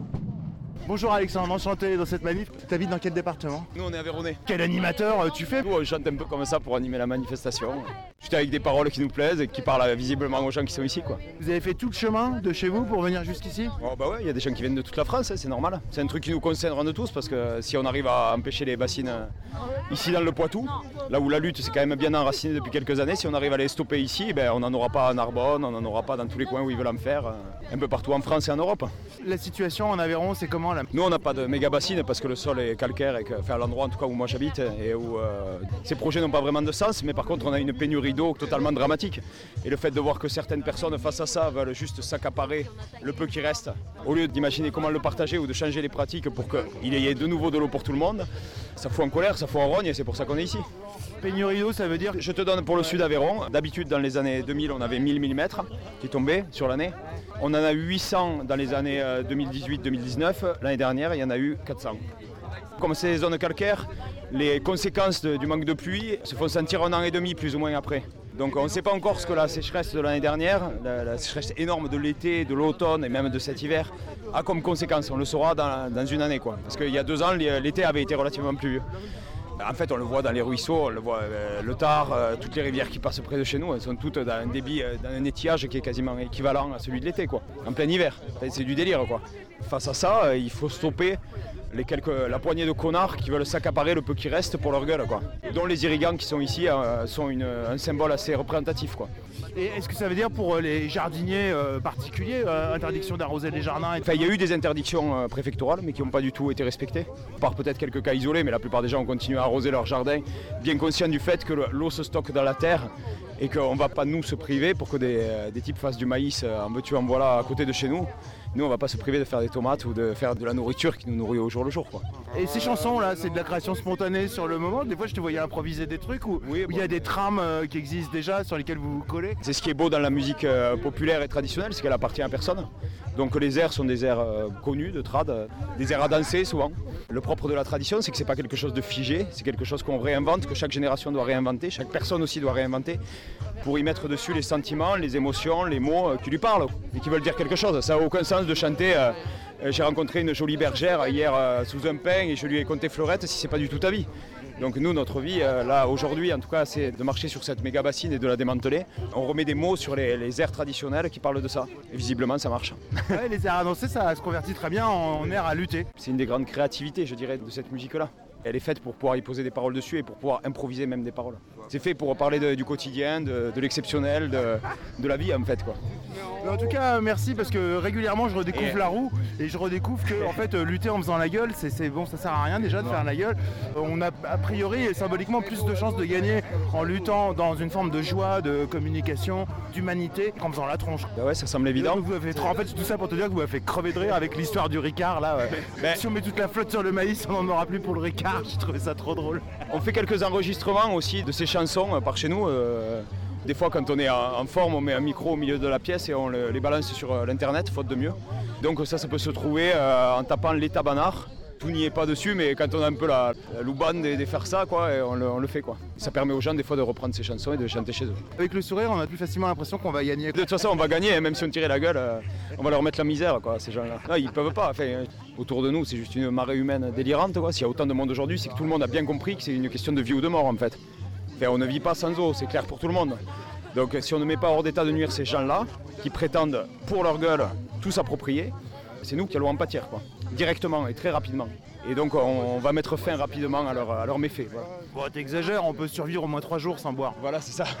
Bonjour Alexandre, enchanté dans cette manif. T'habites dans quel département? Nous on est à Véronais. Quel animateur euh, tu fais? Nous on chante un peu comme ça pour animer la manifestation. Juste avec des paroles qui nous plaisent et qui parlent visiblement aux gens qui sont ici, quoi. Vous avez fait tout le chemin de chez vous pour venir jusqu'ici? Oh bah ouais, il y a des gens qui viennent de toute la France, hein, c'est normal. C'est un truc qui nous concerne tous parce que si on arrive à empêcher les bassines euh, ici dans le Poitou, là où la lutte s'est quand même bien enracinée depuis quelques années, si on arrive à les stopper ici, ben, on n'en aura pas à Narbonne, on n'en aura pas dans tous les coins où ils veulent en faire, euh, un peu partout en France et en Europe. La situation en Aveyron, c'est comment là? Nous on n'a pas de méga bassine parce que le sol est calcaire et que, enfin, à l'endroit en tout cas où moi j'habite et où euh, ces projets n'ont pas vraiment de sens, mais par contre on a une pénurie d'eau totalement dramatique. Et le fait de voir que certaines personnes face à ça veulent juste s'accaparer le peu qui reste, au lieu d'imaginer comment le partager ou de changer les pratiques pour qu'il y ait de nouveau de l'eau pour tout le monde, ça fout en colère, ça fout en rogne et c'est pour ça qu'on est ici. Pénurie d'eau, ça veut dire? Je te donne pour le sud Aveyron. D'habitude dans les années deux mille on avait mille millimètres qui tombaient sur l'année. On en a eu huit cents dans les années deux mille dix-huit deux mille dix-neuf. L'année dernière il y en a eu quatre cents. Comme c'est des zones calcaires, les conséquences de, du manque de pluie se font sentir un an et demi plus ou moins après. Donc on ne sait pas encore ce que la sécheresse de l'année dernière, la, la sécheresse énorme de l'été, de l'automne et même de cet hiver a comme conséquence. On le saura dans, dans une année, quoi. Parce qu'il y a deux ans, l'été avait été relativement pluvieux. En fait, on le voit dans les ruisseaux, on le voit euh, le Tard, euh, toutes les rivières qui passent près de chez nous, elles sont toutes dans un débit, euh, dans un étiage qui est quasiment équivalent à celui de l'été, quoi. En plein hiver. Enfin, c'est du délire, quoi. Face à ça, euh, il faut stopper les quelques, la poignée de connards qui veulent s'accaparer le peu qui reste pour leur gueule, quoi. Dont les irrigants qui sont ici euh, sont une, un symbole assez représentatif, quoi. Et est-ce que ça veut dire pour les jardiniers euh, particuliers, euh, interdiction d'arroser les jardins et... Enfin, il y a eu des interdictions euh, préfectorales, mais qui n'ont pas du tout été respectées. Par peut-être quelques cas isolés, mais la plupart des gens ont continué à arroser leur jardin, bien conscients du fait que l'eau se stocke dans la terre et qu'on ne va pas nous se priver pour que des, euh, des types fassent du maïs euh, en veux-tu en voilà à côté de chez nous. Nous, on ne va pas se priver de faire des tomates ou de faire de la nourriture qui nous nourrit au jour le jour, quoi. Et ces chansons-là, c'est de la création spontanée sur le moment? Des fois, je te voyais improviser des trucs où il oui, y a des trames euh, qui existent déjà sur lesquelles vous vous collez? C'est ce qui est beau dans la musique euh, populaire et traditionnelle, c'est qu'elle appartient à personne. Donc les airs sont des airs euh, connus de trad, euh, des airs à danser souvent. Le propre de la tradition, c'est que c'est pas quelque chose de figé, c'est quelque chose qu'on réinvente, que chaque génération doit réinventer, chaque personne aussi doit réinventer, pour y mettre dessus les sentiments, les émotions, les mots euh, qui lui parlent et qui veulent dire quelque chose. Ça n'a aucun sens de chanter euh, euh, j'ai rencontré une jolie bergère hier euh, sous un pin et je lui ai conté fleurette si c'est pas du tout ta vie. Donc nous, notre vie, euh, là, aujourd'hui, en tout cas, c'est de marcher sur cette méga bassine et de la démanteler. On remet des mots sur les, les airs traditionnels qui parlent de ça. Et visiblement, ça marche. Ouais, les airs à danser, ça se convertit très bien en, en airs à lutter. C'est une des grandes créativités, je dirais, de cette musique-là. Elle est faite pour pouvoir y poser des paroles dessus et pour pouvoir improviser même des paroles. C'est fait pour parler de, du quotidien, de, de l'exceptionnel, de, de la vie en fait, quoi. Mais en tout cas, merci parce que régulièrement je redécouvre et... la roue et je redécouvre que en fait lutter en faisant la gueule, c'est bon, ça sert à rien déjà de non. faire la gueule. On a a priori et symboliquement plus de chances de gagner en luttant dans une forme de joie, de communication, d'humanité qu'en faisant la tronche. Bah ouais, ça semble évident. Vous avez, en fait, tout ça pour te dire que vous m'avez fait crever de rire avec l'histoire du Ricard là. Ouais. Ben... Si on met toute la flotte sur le maïs, on n'en aura plus pour le Ricard. J'ai trouvé ça trop drôle. On fait quelques enregistrements aussi de ces chansons euh, par chez nous. Euh... Des fois, quand on est en forme, on met un micro au milieu de la pièce et on les balance sur l'internet, faute de mieux. Donc ça, ça peut se trouver euh, en tapant l'état banard. Tout n'y est pas dessus, mais quand on a un peu la, la loubanne de, de faire ça, quoi, et on, le, on le fait, quoi. Ça permet aux gens des fois de reprendre ces chansons et de chanter chez eux. Avec le sourire, on a plus facilement l'impression qu'on va gagner. De toute façon, on va gagner, même si on tirait la gueule, euh, on va leur mettre la misère, quoi, ces gens-là. Non, ils peuvent pas. Enfin, autour de nous, c'est juste une marée humaine délirante, quoi. S'il y a autant de monde aujourd'hui, c'est que tout le monde a bien compris que c'est une question de vie ou de mort, en fait. Enfin, on ne vit pas sans eau, c'est clair pour tout le monde. Donc si on ne met pas hors d'état de nuire ces gens-là, qui prétendent pour leur gueule tout s'approprier, c'est nous qui allons en pâtir, quoi, directement et très rapidement. Et donc on, on va mettre fin rapidement à leurs à leur méfaits. Voilà. Bon, t'exagères, on peut survivre au moins trois jours sans boire. Voilà, c'est ça.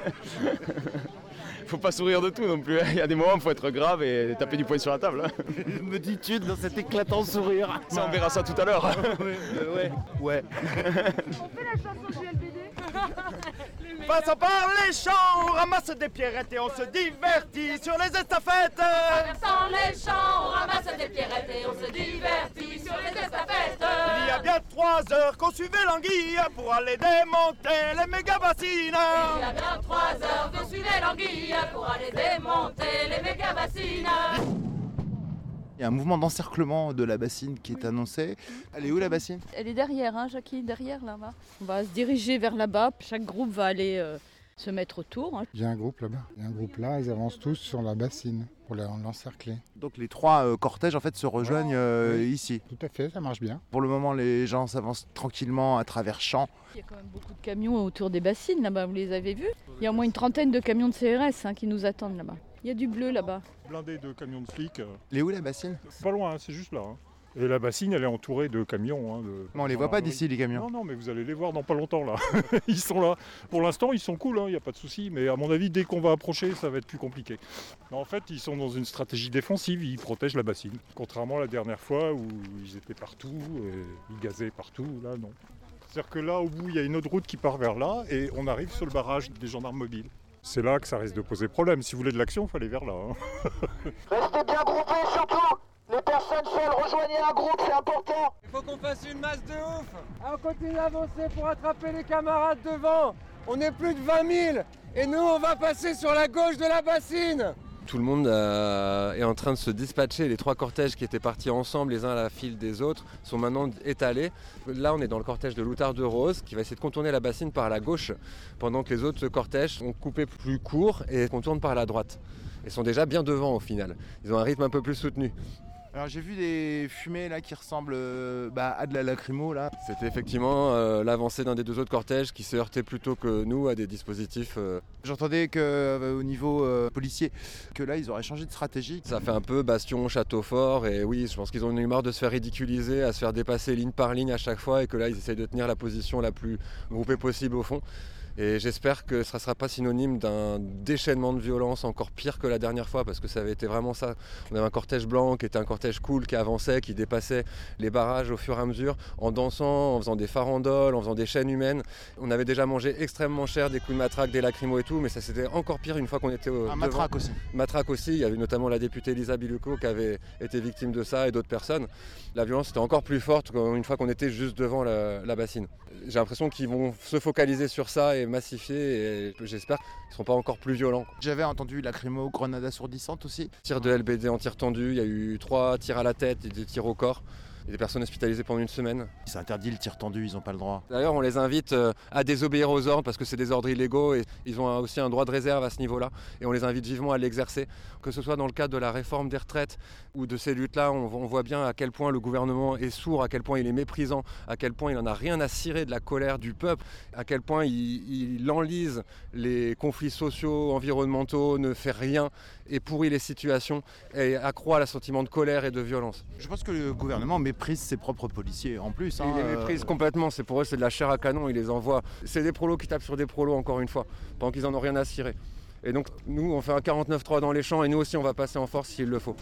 Faut pas sourire de tout non plus, il y a des moments où il faut être grave et taper du poing sur la table. Me dis-tu dans cet éclatant sourire. Ça, on verra ça tout à l'heure. Ouais, ouais. Ouais. On fait la chanson du L B D. Passons par les champs, on ramasse des pierrettes et on se divertit sur les estafettes. Traversant les champs, on ramasse des pierrettes et on se divertit sur les estafettes. Il y a bien trois heures qu'on suivait l'anguille pour aller démonter les méga bassines. Il y a bien trois heures qu'on suivait l'anguille pour aller démonter les méga bassines. Il y a un mouvement d'encerclement de la bassine qui est annoncé. Elle est où la bassine? Elle est derrière, hein, Jackie, derrière là-bas. On va se diriger vers là-bas. Chaque groupe va aller euh, se mettre autour. Hein. Il y a un groupe là-bas. Il y a un groupe là, ils avancent tous sur la bassine pour l'encercler. Donc les trois euh, cortèges en fait se rejoignent euh, oui. ici. Tout à fait, ça marche bien. Pour le moment, les gens s'avancent tranquillement à travers champs. Il y a quand même beaucoup de camions autour des bassines là-bas, vous les avez vus? Il y a au moins une trentaine de camions de C R S hein, qui nous attendent là-bas. Il y a du bleu là-bas. Blindé de camions de flics. Elle est où la bassine? Pas loin, hein, c'est juste là. Hein. Et la bassine, elle est entourée de camions. Hein, de... Mais on les voit pas d'ici, les camions. Non, non, mais vous allez les voir dans pas longtemps là. Ils sont là. Pour l'instant, ils sont cool, il n'y a pas de souci. Mais à mon avis, dès qu'on va approcher, ça va être plus compliqué. En fait, ils sont dans une stratégie défensive, ils protègent la bassine. Contrairement à la dernière fois où ils étaient partout, et ils gazaient partout, là non. C'est-à-dire que là, au bout, il y a une autre route qui part vers là et on arrive sur le barrage des gendarmes mobiles. C'est là que ça risque de poser problème. Si vous voulez de l'action, il faut aller vers là. Hein. Restez bien groupés surtout. Les personnes seules, rejoignez un groupe, c'est important. Il faut qu'on fasse une masse de ouf. On continue d'avancer pour attraper les camarades devant. On est plus de vingt mille et nous on va passer sur la gauche de la bassine. Tout le monde euh, est en train de se dispatcher. Les trois cortèges qui étaient partis ensemble les uns à la file des autres sont maintenant étalés. Là on est dans le cortège de l'Outarde de Rose qui va essayer de contourner la bassine par la gauche pendant que les autres cortèges ont coupé plus court et contournent par la droite. Ils sont déjà bien devant au final. Ils ont un rythme un peu plus soutenu. Alors j'ai vu des fumées là qui ressemblent euh, bah, à de la lacrymo là. C'était effectivement euh, l'avancée d'un des deux autres cortèges qui s'est heurté plutôt que nous à des dispositifs. Euh... J'entendais qu'au euh, niveau euh, policier, que là ils auraient changé de stratégie. Ça fait un peu bastion, château fort et oui, je pense qu'ils ont eu marre de se faire ridiculiser, à se faire dépasser ligne par ligne à chaque fois et que là ils essayent de tenir la position la plus groupée possible au fond. Et j'espère que ce ne sera pas synonyme d'un déchaînement de violence encore pire que la dernière fois parce que ça avait été vraiment ça. On avait un cortège blanc qui était un cortège cool, qui avançait, qui dépassait les barrages au fur et à mesure, en dansant, en faisant des farandoles, en faisant des chaînes humaines. On avait déjà mangé extrêmement cher des coups de matraque, des lacrymos et tout, mais ça c'était encore pire une fois qu'on était au Un matraque aussi. Matraque aussi, il y avait notamment la députée Lisa Biluco qui avait été victime de ça et d'autres personnes. La violence était encore plus forte une fois qu'on était juste devant la, la bassine. J'ai l'impression qu'ils vont se focaliser sur ça et massifier et j'espère qu'ils ne seront pas encore plus violents. J'avais entendu lacrymo, grenade assourdissante aussi. Tir de L B D en tir tendu, il y a eu trois tirs à la tête et des tirs au corps. Il y a des personnes hospitalisées pendant une semaine. C'est interdit le tir tendu, ils n'ont pas le droit. D'ailleurs, on les invite à désobéir aux ordres parce que c'est des ordres illégaux et ils ont aussi un droit de réserve à ce niveau-là. Et on les invite vivement à l'exercer. Que ce soit dans le cadre de la réforme des retraites ou de ces luttes-là, on voit bien à quel point le gouvernement est sourd, à quel point il est méprisant, à quel point il n'en a rien à cirer de la colère du peuple, à quel point il, il enlise les conflits sociaux, environnementaux, ne fait rien et pourrit les situations et accroît le sentiment de colère et de violence. Je pense que le gouvernement méprise ses propres policiers en plus. Hein, il les méprise euh... complètement, c'est pour eux c'est de la chair à canon, il les envoie. C'est des prolos qui tapent sur des prolos encore une fois, pendant qu'ils n'en ont rien à cirer. Et donc nous on fait un quarante-neuf trois dans les champs et nous aussi on va passer en force s'il le faut.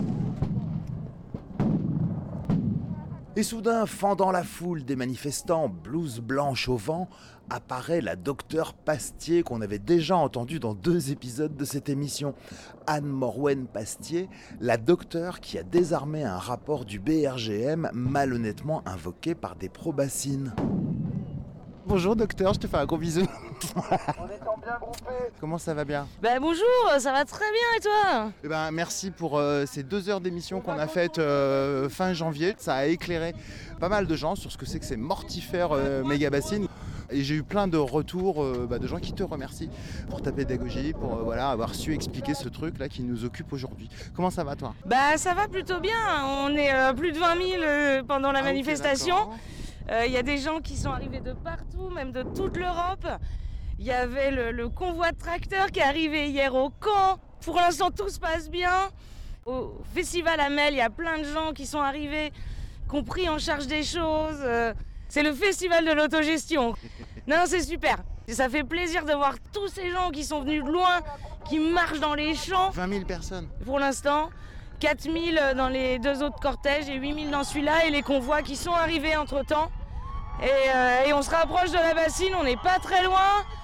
Et soudain, fendant la foule des manifestants, blouse blanche au vent, apparaît la docteure Pastier qu'on avait déjà entendue dans deux épisodes de cette émission. Anne Morwen Pastier, la docteure qui a désarmé un rapport du B R G M malhonnêtement invoqué par des pro-bassines. Bonjour docteur, je te fais un gros bisou. On est en bien groupé. Comment ça va bien? Bah bonjour, ça va très bien et toi? Eh ben, merci pour euh, ces deux heures d'émission qu'on a faites euh, fin janvier. Ça a éclairé pas mal de gens sur ce que c'est que ces mortifères euh, méga bassines. Et j'ai eu plein de retours euh, bah, de gens qui te remercient pour ta pédagogie, pour euh, voilà, avoir su expliquer ce truc là qui nous occupe aujourd'hui. Comment ça va toi? Bah ça va plutôt bien, on est euh, plus de vingt mille euh, pendant la ah, manifestation. Il okay, y a des gens qui sont arrivés de partout, même de toute l'Europe. Il y avait le, le convoi de tracteurs qui est arrivé hier au camp. Pour l'instant, tout se passe bien. Au Festival Amel, il y a plein de gens qui sont arrivés, qui ont pris en charge des choses. C'est le festival de l'autogestion. Non, c'est super. Ça fait plaisir de voir tous ces gens qui sont venus de loin, qui marchent dans les champs. vingt mille personnes. Pour l'instant, quatre mille dans les deux autres cortèges et huit mille dans celui-là et les convois qui sont arrivés entre-temps. Et, euh, et on se rapproche de la bassine, on n'est pas très loin.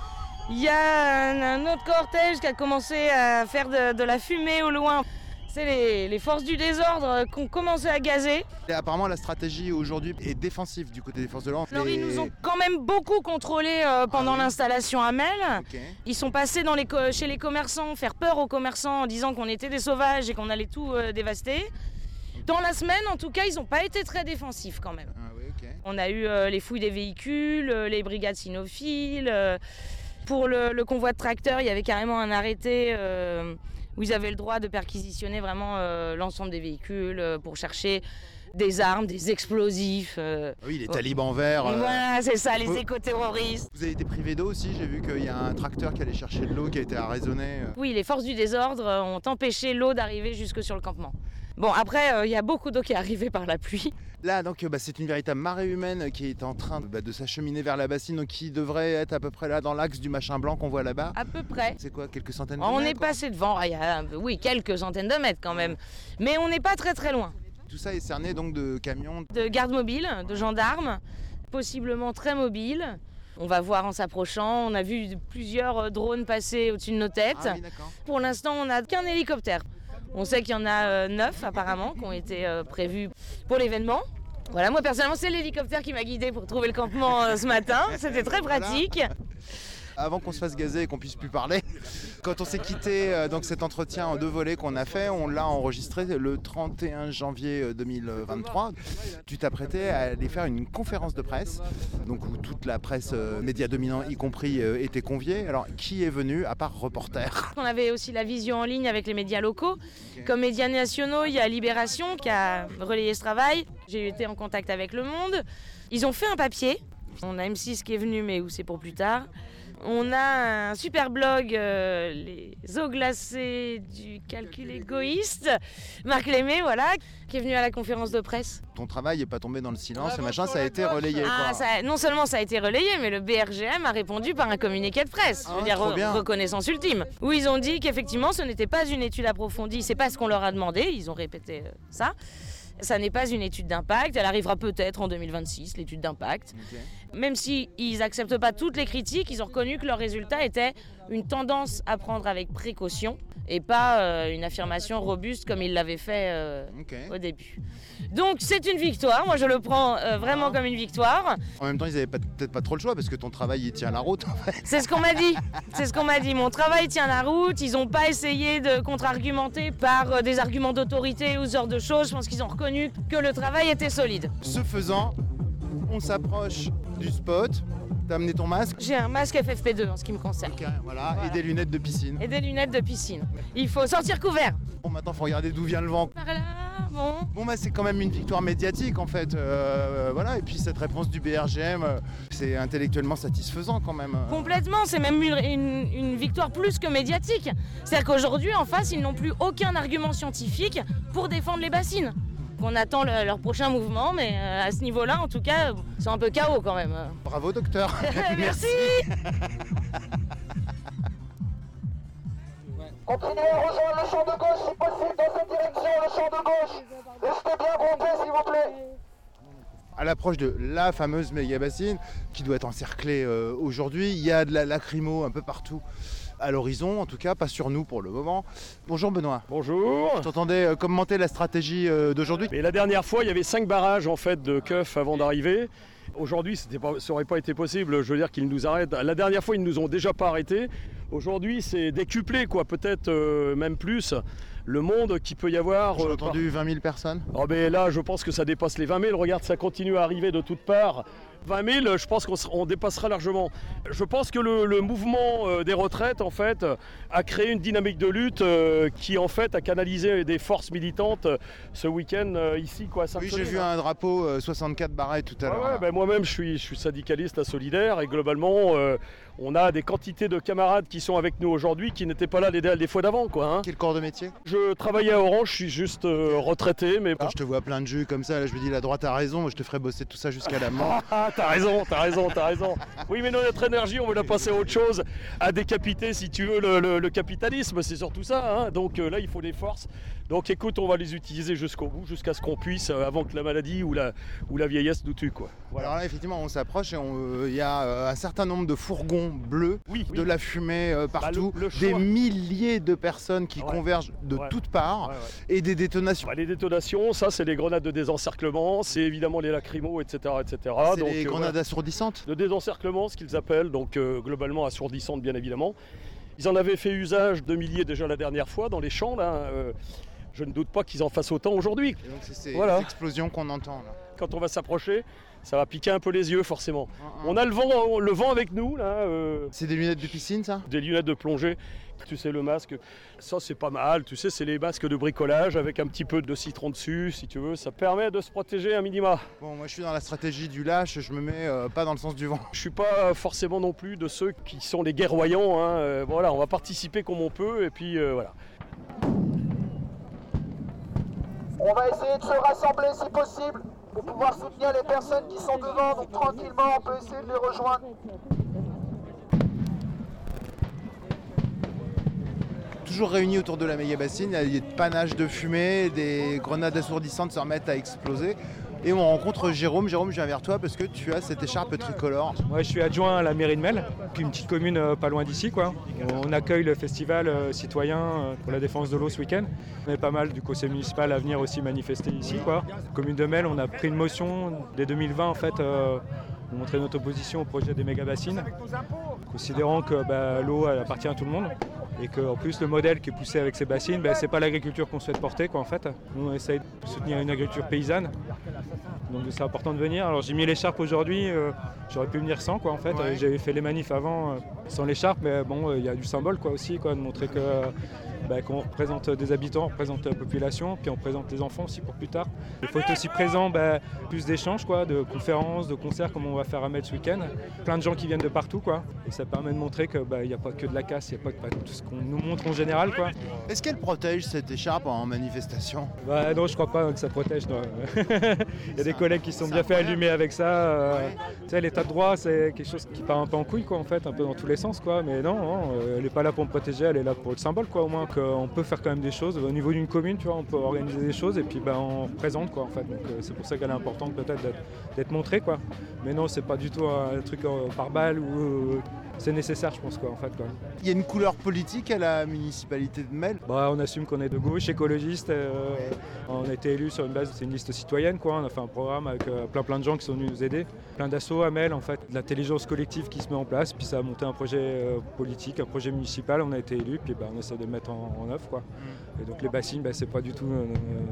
Il y a un, un autre cortège qui a commencé à faire de, de la fumée au loin. C'est les, les forces du désordre qui ont commencé à gazer. Et apparemment, la stratégie aujourd'hui est défensive du côté des forces de l'ordre. Alors, Les- ils nous ont quand même beaucoup contrôlés euh, pendant l'installation à Mel. Ils sont passés dans les co- chez les commerçants, faire peur aux commerçants en disant qu'on était des sauvages et qu'on allait tout euh, dévaster. Dans la semaine, en tout cas, ils n'ont pas été très défensifs quand même. On a eu euh, les fouilles des véhicules, euh, les brigades cynophiles. euh, pour le, le convoi de tracteurs, il y avait carrément un arrêté euh, où ils avaient le droit de perquisitionner vraiment euh, l'ensemble des véhicules euh, pour chercher des armes, des explosifs. euh. Oui, les talibans verts. euh, Voilà, c'est ça, les vous- éco-terroristes. Vous avez été privé d'eau aussi, j'ai vu qu'il y a un tracteur qui allait chercher de l'eau qui a été arraisonné. euh. Oui, les forces du désordre euh, ont empêché l'eau d'arriver jusque sur le campement. Bon, après, euh, il y a beaucoup d'eau qui est arrivée par la pluie. Là, donc, euh, bah, c'est une véritable marée humaine qui est en train bah, de s'acheminer vers la bassine, donc qui devrait être à peu près là dans l'axe du machin blanc qu'on voit là-bas. À peu près. C'est quoi, quelques centaines de On mètres est passé devant, il y a, oui, quelques centaines de mètres quand même. Mais on n'est pas très très loin. Tout ça est cerné donc de camions. De gardes mobiles, de gendarmes, possiblement très mobiles. On va voir en s'approchant. On a vu plusieurs euh, drones passer au-dessus de nos têtes. Ah oui, d'accord. Pour l'instant, on n'a qu'un hélicoptère. On sait qu'il y en a euh, neuf apparemment qui ont été euh, prévus pour l'événement. Voilà, moi personnellement, c'est l'hélicoptère qui m'a guidé pour trouver le campement euh, ce matin. C'était très pratique. Avant qu'on se fasse gazer et qu'on puisse plus parler, quand on s'est quitté euh, donc cet entretien en deux volets qu'on a fait, on l'a enregistré le trente et un janvier deux mille vingt-trois. Tu t'apprêtais à aller faire une conférence de presse, donc où toute la presse, euh, médias dominants y compris, euh, était conviée. Alors qui est venu à part reporter? On avait aussi la vision en ligne avec les médias locaux. Comme médias nationaux, il y a Libération qui a relayé ce travail. J'ai été en contact avec Le Monde. Ils ont fait un papier. On a M six qui est venu, mais où c'est pour plus tard. On a un super blog, euh, les eaux glacées du calcul égoïste, Marc Lémé, voilà, qui est venu à la conférence de presse. Ton travail n'est pas tombé dans le silence et machin, ça a été relayé. Ah, quoi. ça- non seulement ça a été relayé, mais le B R G M a répondu par un communiqué de presse. Je veux Ah, dire, trop re- bien. reconnaissance ultime. Où ils ont dit qu'effectivement, ce n'était pas une étude approfondie, c'est pas ce qu'on leur a demandé, ils ont répété euh, ça. Ça n'est pas une étude d'impact, elle arrivera peut-être en deux mille vingt-six, l'étude d'impact. Même s'ils n'acceptent pas toutes les critiques, ils ont reconnu que leur résultat était une tendance à prendre avec précaution et pas euh, une affirmation robuste comme ils l'avaient fait euh, au début. Donc c'est une victoire, moi je le prends euh, vraiment comme une victoire. En même temps, ils n'avaient peut-être pas trop le choix parce que ton travail il tient la route. En fait. C'est ce qu'on m'a dit, c'est ce qu'on m'a dit. Mon travail tient la route, ils n'ont pas essayé de contre-argumenter par euh, des arguments d'autorité ou ce genre de choses. Je pense qu'ils ont reconnu que le travail était solide. Ce faisant, on s'approche du spot. T'as amené ton masque? J'ai un masque F F P deux en ce qui me concerne. Voilà, et des lunettes de piscine. Et des lunettes de piscine. Il faut sortir couvert. Bon, maintenant, faut regarder d'où vient le vent. Par là, bon. Bon, bah, c'est quand même une victoire médiatique, en fait. Euh, voilà, et puis cette réponse du B R G M, euh, c'est intellectuellement satisfaisant, quand même. Complètement, c'est même une, une- une victoire plus que médiatique. C'est-à-dire qu'aujourd'hui, en face, ils n'ont plus aucun argument scientifique pour défendre les bassines. On attend le- leur prochain mouvement, mais euh, à ce niveau-là, en tout cas, c'est un peu chaos quand même. Bravo, docteur. Merci. Continuez à rejoindre le champ de gauche si possible dans cette direction, le champ de gauche. Restez bien bondés s'il vous plaît. À l'approche de la fameuse méga bassine qui doit être encerclée euh, aujourd'hui, il y a de la lacrymo un peu partout. À l'horizon, en tout cas, pas sur nous pour le moment. Bonjour Benoît. Bonjour. Je t'entendais euh, commenter la stratégie euh, d'aujourd'hui. Et la dernière fois, il y avait cinq barrages en fait de keufs avant d'arriver. Aujourd'hui, c'était pas, ça n'aurait pas été possible. Je veux dire qu'ils nous arrêtent. La dernière fois, ils ne nous ont déjà pas arrêtés. Aujourd'hui, c'est décuplé, quoi, peut-être euh, même plus. Le monde qu'il peut y avoir. J'ai euh, entendu vingt mille personnes. Oh, ben là, je pense que ça dépasse les vingt mille. Regarde, ça continue à arriver de toutes parts. vingt mille, je pense qu'on on dépassera largement. Je pense que le, le mouvement euh, des retraites, en fait, a créé une dynamique de lutte euh, qui, en fait, a canalisé des forces militantes euh, ce week-end euh, ici, quoi. À Oui, j'ai Sainte-Soline. vu un drapeau euh, soixante-quatre barrés tout à l'heure. Ouais, ben moi-même, je suis, je suis syndicaliste à Solidaire et globalement, euh, on a des quantités de camarades qui sont avec nous aujourd'hui qui n'étaient pas là les, les fois d'avant, quoi. Hein. Quel corps de métier? Je travaillais à Orange, je suis juste euh, retraité, mais Quand je te vois plein de jus comme ça, là, je me dis la droite a raison, je te ferai bosser tout ça jusqu'à la mort. Ah, t'as raison, t'as raison, t'as raison. Oui, mais notre énergie, on veut la passer à autre chose, à décapiter, si tu veux, le, le, le capitalisme, c'est surtout ça. Hein. Donc euh, là, il faut des forces. Donc écoute, on va les utiliser jusqu'au bout, jusqu'à ce qu'on puisse, euh, avant que la maladie ou la, ou la vieillesse nous tue, quoi. Voilà. Alors là, effectivement, on s'approche et il y a euh, un certain nombre de fourgons bleus, oui, de oui. la fumée euh, partout, bah, le, le des milliers de personnes qui ouais. convergent de ouais. toutes parts ouais, ouais. et des détonations. Bah, les détonations, ça, c'est les grenades de désencerclement, c'est évidemment les lacrymos, et cetera, et cetera. C'est donc, les euh, grenades voilà. assourdissantes. De désencerclement, ce qu'ils appellent, donc euh, globalement assourdissantes, bien évidemment. Ils en avaient fait usage de milliers déjà la dernière fois dans les champs, là. Euh, je ne doute pas qu'ils en fassent autant aujourd'hui. Et donc c'est ces voilà. explosions qu'on entend là. Quand on va s'approcher, ça va piquer un peu les yeux forcément. Uh-huh. On a le vent, le vent avec nous là. Euh, c'est des lunettes de piscine ça? Des lunettes de plongée. Tu sais le masque, ça c'est pas mal. Tu sais c'est les masques de bricolage avec un petit peu de citron dessus si tu veux. Ça permet de se protéger un minima. Bon moi je suis dans la stratégie du lâche, je me mets euh, pas dans le sens du vent. Je suis pas forcément non plus de ceux qui sont les guerroyants. Hein. Euh, voilà, on va participer comme on peut et puis euh, voilà. On va essayer de se rassembler si possible pour pouvoir soutenir les personnes qui sont devant, donc tranquillement on peut essayer de les rejoindre. Toujours réunis autour de la méga bassine, il y a des panaches de fumée, des grenades assourdissantes se remettent à exploser. Et on rencontre Jérôme. Jérôme, je viens vers toi parce que tu as cette écharpe tricolore. Moi, je suis adjoint à la mairie de Melle, une petite commune euh, pas loin d'ici, quoi. On accueille le festival euh, citoyen euh, pour la défense de l'eau ce week-end. On est pas mal du conseil municipal à venir aussi manifester ici, quoi. Commune de Melle, on a pris une motion dès deux mille vingt en fait. Euh, pour montrer notre opposition au projet des méga-bassines, considérant que bah, l'eau elle appartient à tout le monde et qu'en plus le modèle qui est poussé avec ces bassines, bah, c'est pas l'agriculture qu'on souhaite porter quoi, en fait. Nous on essaye de soutenir une agriculture paysanne, donc c'est important de venir. Alors j'ai mis l'écharpe aujourd'hui, euh, j'aurais pu venir sans quoi en fait, ouais. J'avais fait les manifs avant euh, sans l'écharpe, mais bon il euh, y a du symbole quoi aussi, quoi, de montrer que bah, qu'on représente des habitants, on représente la population, puis on représente les enfants aussi pour plus tard. Il faut être aussi présent, bah, plus d'échanges, quoi, de conférences, de concerts comme on va faire à Metz ce week-end. Plein de gens qui viennent de partout, quoi. Et ça permet de montrer qu'il bah, n'y a pas que de la casse, il n'y a pas que bah, tout ce qu'on nous montre en général, quoi. Est-ce qu'elle protège cette écharpe en manifestation? Bah non, je crois pas que ça protège. Il y a des collègues qui sont bien fait allumer avec ça. Euh, ouais. Tu sais, l'état de droit, c'est quelque chose qui part un peu en couille, quoi, en fait, un peu dans tous les sens, quoi. Mais non, non elle n'est pas là pour me protéger, elle est là pour le symbole, quoi, au moins. On peut faire quand même des choses au niveau d'une commune, tu vois, on peut organiser des choses et puis ben, on représente quoi en fait. Donc euh, c'est pour ça qu'elle est importante peut-être d'être, d'être montrée quoi. Mais non, c'est pas du tout un truc euh, par balle ou euh, c'est nécessaire je pense quoi en fait. Quoi. Il y a une couleur politique à la municipalité de Melle. Bah, on assume qu'on est de gauche, écologiste. Euh, ouais. On a été élu sur une base, c'est une liste citoyenne quoi. On a fait un programme avec euh, plein plein de gens qui sont venus nous aider, plein d'assauts à Melle en fait, de l'intelligence collective qui se met en place. Puis ça a monté un projet euh, politique, un projet municipal. On a été élu puis ben, on essaie de le mettre en, en œuvre quoi. Et donc les bassines, bah, c'est pas du tout euh,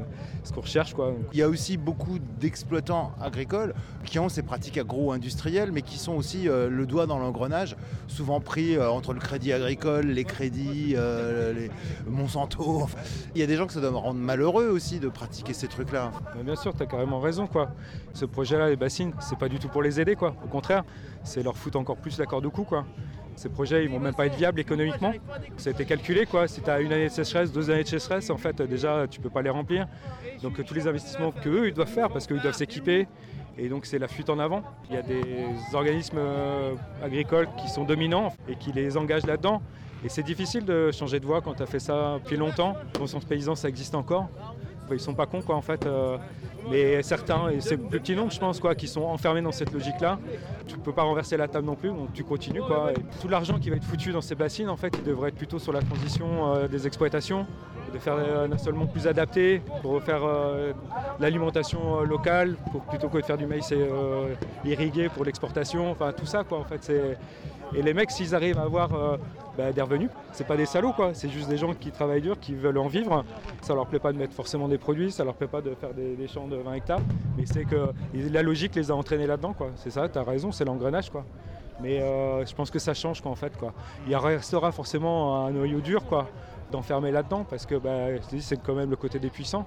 ce qu'on recherche quoi. Il y a aussi beaucoup d'exploitants agricoles qui ont ces pratiques agro-industrielles, mais qui sont aussi euh, le doigt dans l'engrenage, souvent pris euh, entre le crédit agricole, les crédits, euh, les Monsanto. Il y a des gens que ça doit rendre malheureux aussi de pratiquer ces trucs-là. Mais bien sûr, tu as carrément raison quoi. Ce projet-là, les bassines, c'est pas du tout pour les aider quoi. Au contraire, c'est leur foutre encore plus la corde au cou quoi. Ces projets, ils vont même pas être viables économiquement. Ça a été calculé quoi. Si tu as une année de sécheresse, deux années de sécheresse, en fait, déjà, tu peux pas les remplir. Donc tous les investissements qu'eux, ils doivent faire parce qu'ils doivent s'équiper. Et donc c'est la fuite en avant. Il y a des organismes euh, agricoles qui sont dominants et qui les engagent là-dedans. Et c'est difficile de changer de voie quand tu as fait ça depuis longtemps. Bon, Sens Paysan, ça existe encore. Enfin, ils sont pas cons quoi en fait. Euh, mais certains, et c'est le plus petit nombre je pense, quoi, qui sont enfermés dans cette logique-là. Tu ne peux pas renverser la table non plus, donc tu continues. Quoi. Et tout l'argent qui va être foutu dans ces bassines, en fait, il devrait être plutôt sur la transition euh, des exploitations, de faire euh, un assolement plus adapté, pour faire euh, l'alimentation euh, locale, pour, plutôt que de faire du maïs euh, irrigué pour l'exportation, enfin tout ça quoi en fait. C'est... Et les mecs, s'ils arrivent à avoir euh, bah, des revenus, c'est pas des salauds quoi, c'est juste des gens qui travaillent dur, qui veulent en vivre. Ça leur plaît pas de mettre forcément des produits, ça leur plaît pas de faire des, des champs de vingt hectares, mais c'est que la logique les a entraînés là-dedans quoi. C'est ça, t'as raison, c'est l'engrenage quoi. Mais euh, je pense que ça change quoi en fait quoi. Il restera forcément un noyau dur quoi, d'enfermer là-dedans parce que bah, je te dis, c'est quand même le côté des puissants.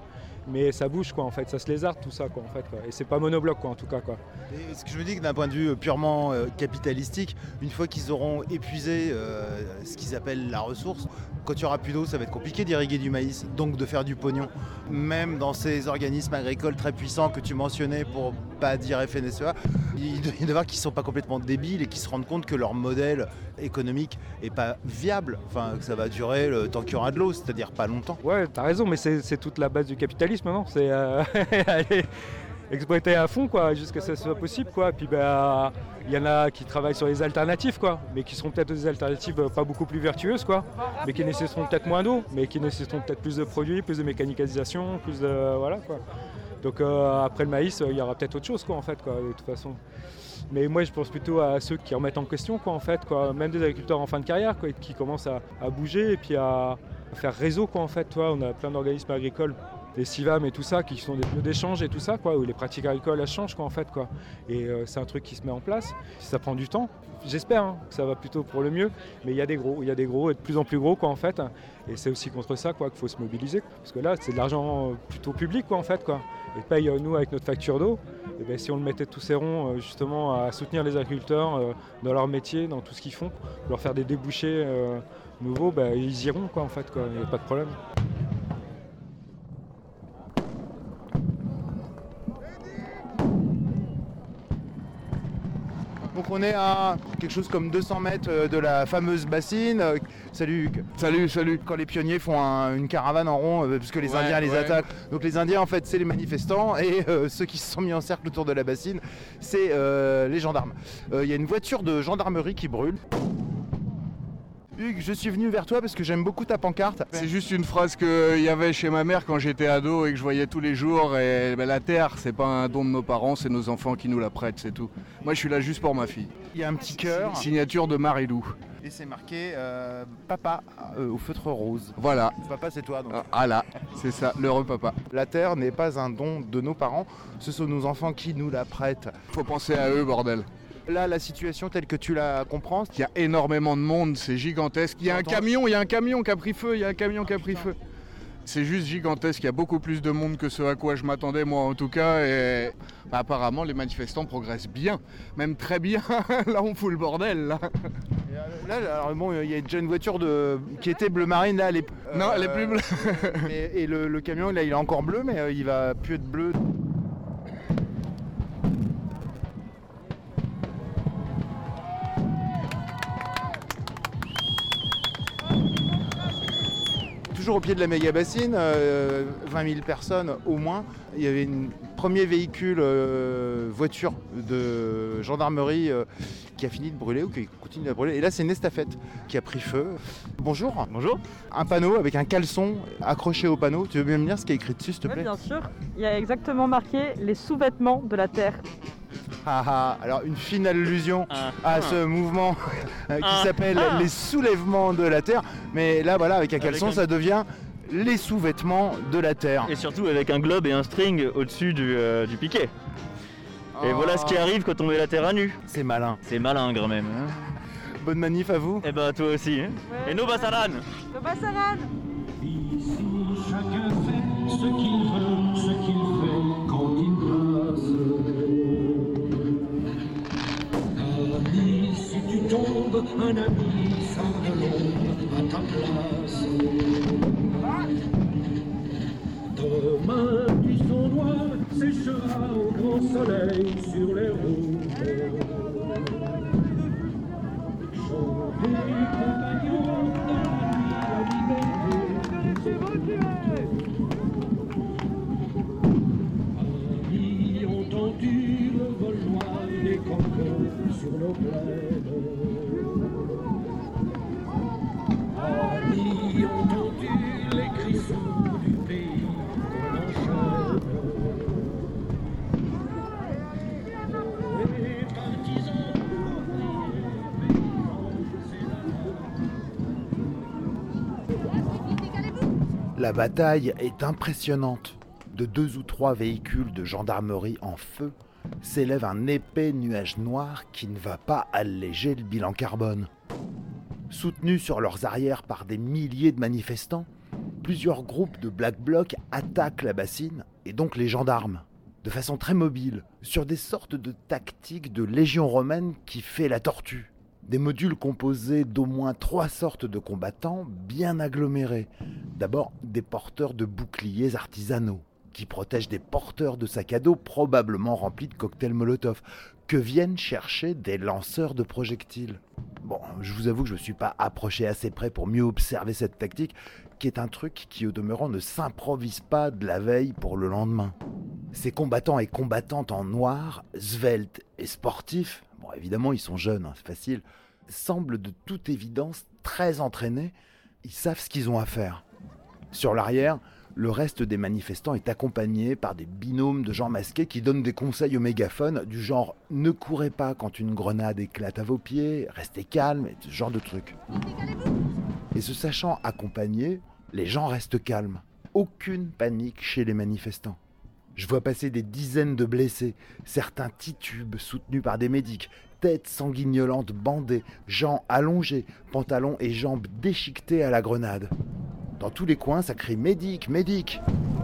mais ça bouge quoi en fait, ça se lézarde tout ça quoi en fait quoi. Et c'est pas monobloc quoi en tout cas quoi. Et ce que je me dis que d'un point de vue purement euh, capitalistique, une fois qu'ils auront épuisé euh, ce qu'ils appellent la ressource, quand il n'y aura plus d'eau, ça va être compliqué d'irriguer du maïs, donc de faire du pognon. Même dans ces organismes agricoles très puissants que tu mentionnais, pour pas dire F N S E A, il doit y en avoir qui ne sont pas complètement débiles et qui se rendent compte que leur modèle économique n'est pas viable, enfin que ça va durer le temps qu'il y aura de l'eau, c'est-à-dire pas longtemps. Ouais, t'as raison, mais c'est, c'est toute la base du capitalisme, non ? C'est euh, aller exploiter à fond, quoi, jusqu'à ce que ce soit possible, quoi. Puis bah, il y en a qui travaillent sur les alternatives, quoi, mais qui seront peut-être des alternatives pas beaucoup plus vertueuses, quoi, mais qui nécessiteront peut-être moins d'eau, mais qui nécessiteront peut-être plus de produits, plus de mécanisation, plus de voilà, quoi. Donc euh, après le maïs, il y aura peut-être autre chose, quoi, en fait, quoi, de toute façon. Mais moi, je pense plutôt à ceux qui remettent en question, quoi, en fait, quoi, même des agriculteurs en fin de carrière, quoi, qui commencent à, à bouger et puis à, à faire réseau, quoi, en fait. Toi, on a plein d'organismes agricoles, les CIVAM et tout ça, qui sont des lieux d'échange et tout ça, quoi, où les pratiques agricoles elles changent, quoi, en fait, quoi. Et euh, c'est un truc qui se met en place. Ça prend du temps. J'espère hein, que ça va plutôt pour le mieux, mais il y a des gros, il y a des gros et de plus en plus gros, quoi, en fait. Et c'est aussi contre ça, quoi, qu'il faut se mobiliser, parce que là, c'est de l'argent plutôt public, quoi, en fait, quoi. Et paye nous avec notre facture d'eau. Et bien, si on le mettait tous ces ronds justement à soutenir les agriculteurs euh, dans leur métier, dans tout ce qu'ils font, leur faire des débouchés euh, nouveaux, ben, ils iront, quoi, en fait, quoi. Il n'y a pas de problème. Donc on est à quelque chose comme deux cents mètres de la fameuse bassine. Salut Hugues. Salut, salut. Quand les pionniers font un, une caravane en rond, parce que les ouais, Indiens les ouais. attaquent. Donc les Indiens en fait c'est les manifestants et euh, ceux qui se sont mis en cercle autour de la bassine, c'est euh, les gendarmes. Il euh, y a une voiture de gendarmerie qui brûle. Hugues, je suis venu vers toi parce que j'aime beaucoup ta pancarte. C'est juste une phrase qu'il y avait chez ma mère quand j'étais ado et que je voyais tous les jours. Et ben, la terre, c'est pas un don de nos parents, c'est nos enfants qui nous la prêtent, c'est tout. Moi, je suis là juste pour ma fille. Il y a un petit cœur. Signature de Marilou. Et c'est marqué euh, papa euh, au feutre rose. Voilà. Papa, c'est toi donc. Ah là, c'est ça, l'heureux papa. La terre n'est pas un don de nos parents, ce sont nos enfants qui nous la prêtent. Faut penser à eux, bordel. Là, la situation telle que tu la comprends, il y a énormément de monde, c'est gigantesque. Il y a un camion, il y a un camion qui a pris feu, il y a un camion qui a pris feu. C'est juste gigantesque, il y a beaucoup plus de monde que ce à quoi je m'attendais moi en tout cas. Et bah, apparemment, les manifestants progressent bien, même très bien. Là, on fout le bordel. Là, là alors, bon, il y a déjà une voiture de... qui était bleu marine, là, elle est... Euh... Non, elle est plus bleue. et et le, le camion, là, il est encore bleu, mais euh, il va plus être bleu. Toujours au pied de la méga bassine, euh, vingt mille personnes au moins. Il y avait un premier véhicule, euh, voiture de gendarmerie euh, qui a fini de brûler ou qui continue à brûler. Et là, c'est une estafette qui a pris feu. Bonjour. Bonjour. Un panneau avec un caleçon accroché au panneau. Tu veux bien me dire ce qui est écrit dessus, s'il te plaît ? Oui, bien sûr. Il y a exactement marqué les sous-vêtements de la Terre. Ah ah, alors une fine allusion ah, à ah. ce mouvement qui ah, s'appelle ah. les soulèvements de la Terre. Mais là, voilà, avec un caleçon, avec un... ça devient les sous-vêtements de la Terre. Et surtout avec un globe et un string au-dessus du, euh, du piquet. Et oh. voilà ce qui arrive quand on met la Terre à nu. C'est malin. C'est malin, quand même. Hein. Bonne manif à vous. Et bah, toi aussi. Hein. Ouais. Et nous, Bassaran. Le Bassaran. Ici, chacun fait ce qu'il veut, ce qu'il fait quand il passe. Ami, si tu tombes, un ami sort de l'ombre à ta place. Demain, du son noir séchera au grand soleil sur les routes. Chantez, compagnons, dans la liberté. Amis, entendu le vol loin des coqs sur nos plaines. Amis, entendu les cris sourds du pays qu'on enchaîne. Les partisans La bataille est impressionnante. De deux ou trois véhicules de gendarmerie en feu s'élève un épais nuage noir qui ne va pas alléger le bilan carbone. Soutenus sur leurs arrières par des milliers de manifestants, Plusieurs groupes de Black Bloc attaquent la bassine et donc les gendarmes, de façon très mobile, sur des sortes de tactiques de légion romaine qui fait la tortue. Des modules composés d'au moins trois sortes de combattants bien agglomérés. D'abord, des porteurs de boucliers artisanaux, qui protègent des porteurs de sacs à dos probablement remplis de cocktails Molotov, que viennent chercher des lanceurs de projectiles. Bon, je vous avoue que je ne me suis pas approché assez près pour mieux observer cette tactique, qui est un truc qui au demeurant ne s'improvise pas de la veille pour le lendemain. Ces combattants et combattantes en noir, sveltes et sportifs, bon évidemment ils sont jeunes, hein, c'est facile, semblent de toute évidence très entraînés, ils savent ce qu'ils ont à faire. Sur l'arrière, le reste des manifestants est accompagné par des binômes de gens masqués qui donnent des conseils au mégaphone du genre « Ne courez pas quand une grenade éclate à vos pieds, restez calme » et ce genre de trucs. Et se sachant accompagnés, les gens restent calmes. Aucune panique chez les manifestants. Je vois passer des dizaines de blessés, certains titubes soutenus par des médics, têtes sanguignolantes bandées, gens allongés, pantalons et jambes déchiquetées à la grenade. Dans tous les coins, ça crie « Médic, médic !»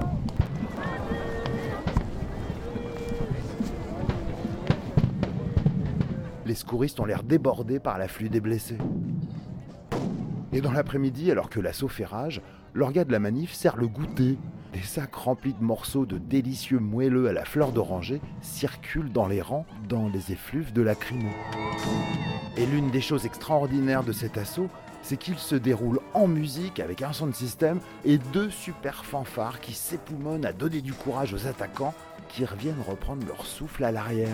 Les secouristes ont l'air débordés par l'afflux des blessés. Et dans l'après-midi, alors que l'assaut fait rage, l'orga de la manif sert le goûter. Des sacs remplis de morceaux de délicieux moelleux à la fleur d'oranger circulent dans les rangs, dans les effluves de lacrymo. Et l'une des choses extraordinaires de cet assaut, c'est qu'il se déroule en musique avec un sound system et deux super fanfares qui s'époumonnent à donner du courage aux attaquants qui reviennent reprendre leur souffle à l'arrière.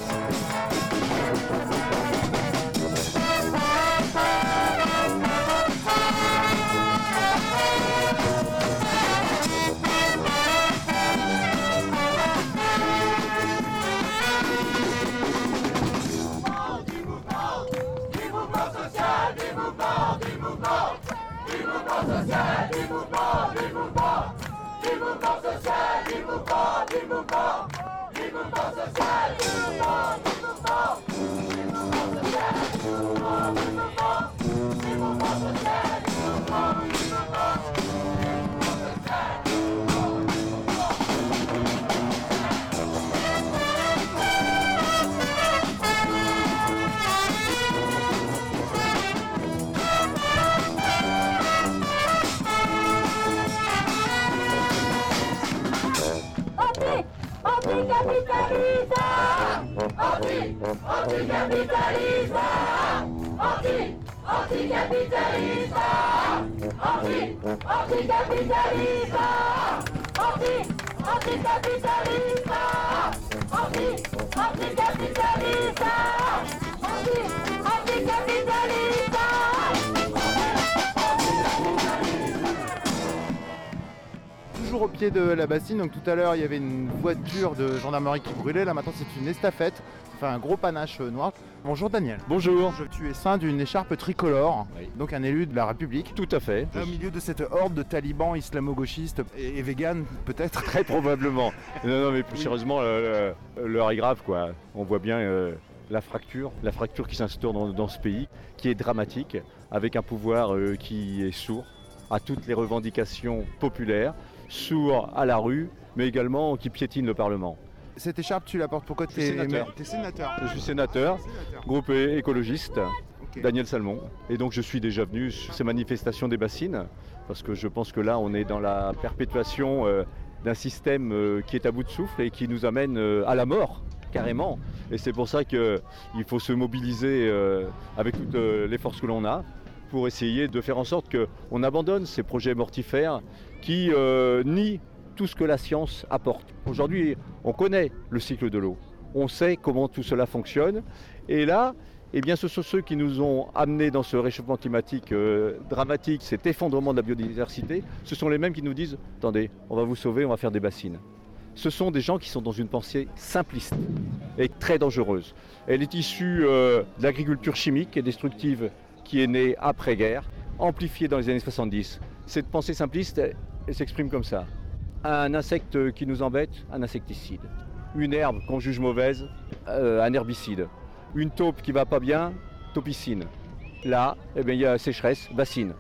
Toujours au pied de la bassine, donc tout à l'heure il y avait une voiture de gendarmerie qui brûlait, là maintenant c'est une estafette, enfin un gros panache noir. Bonjour Daniel. Bonjour. Tu es ceint d'une écharpe tricolore, oui. Donc un élu de la République. Tout à fait. Au milieu de cette horde de talibans islamo-gauchistes et, et véganes peut-être. Très probablement. Non, non mais plus oui. Sérieusement, euh, l'heure est grave quoi. On voit bien euh, la fracture, la fracture qui s'instaure dans, dans ce pays, qui est dramatique, avec un pouvoir euh, qui est sourd à toutes les revendications populaires, sourd à la rue, mais également qui piétine le Parlement. Cette écharpe, tu la portes pourquoi tu es sénateur. T'es sénateur. Je suis sénateur, sénateur. Groupe écologiste, okay. Daniel Salmon. Et donc je suis déjà venu sur ces manifestations des bassines, parce que je pense que là on est dans la perpétuation euh, d'un système euh, qui est à bout de souffle et qui nous amène euh, à la mort, carrément. Et c'est pour ça qu'il faut se mobiliser euh, avec toutes euh, les forces que l'on a, pour essayer de faire en sorte qu'on abandonne ces projets mortifères qui euh, nient tout ce que la science apporte. Aujourd'hui, on connaît le cycle de l'eau, on sait comment tout cela fonctionne, et là, eh bien, ce sont ceux qui nous ont amenés dans ce réchauffement climatique euh, dramatique, cet effondrement de la biodiversité, ce sont les mêmes qui nous disent « Attendez, on va vous sauver, on va faire des bassines ». Ce sont des gens qui sont dans une pensée simpliste et très dangereuse. Elle est issue euh, de l'agriculture chimique et destructive qui est née après-guerre, amplifiée dans les années soixante-dix. Cette pensée simpliste, elle, elle s'exprime comme ça. Un insecte qui nous embête, un insecticide. Une herbe qu'on juge mauvaise, euh, un herbicide. Une taupe qui va pas bien, taupicine. Là, eh bien, il y a sécheresse, bassine.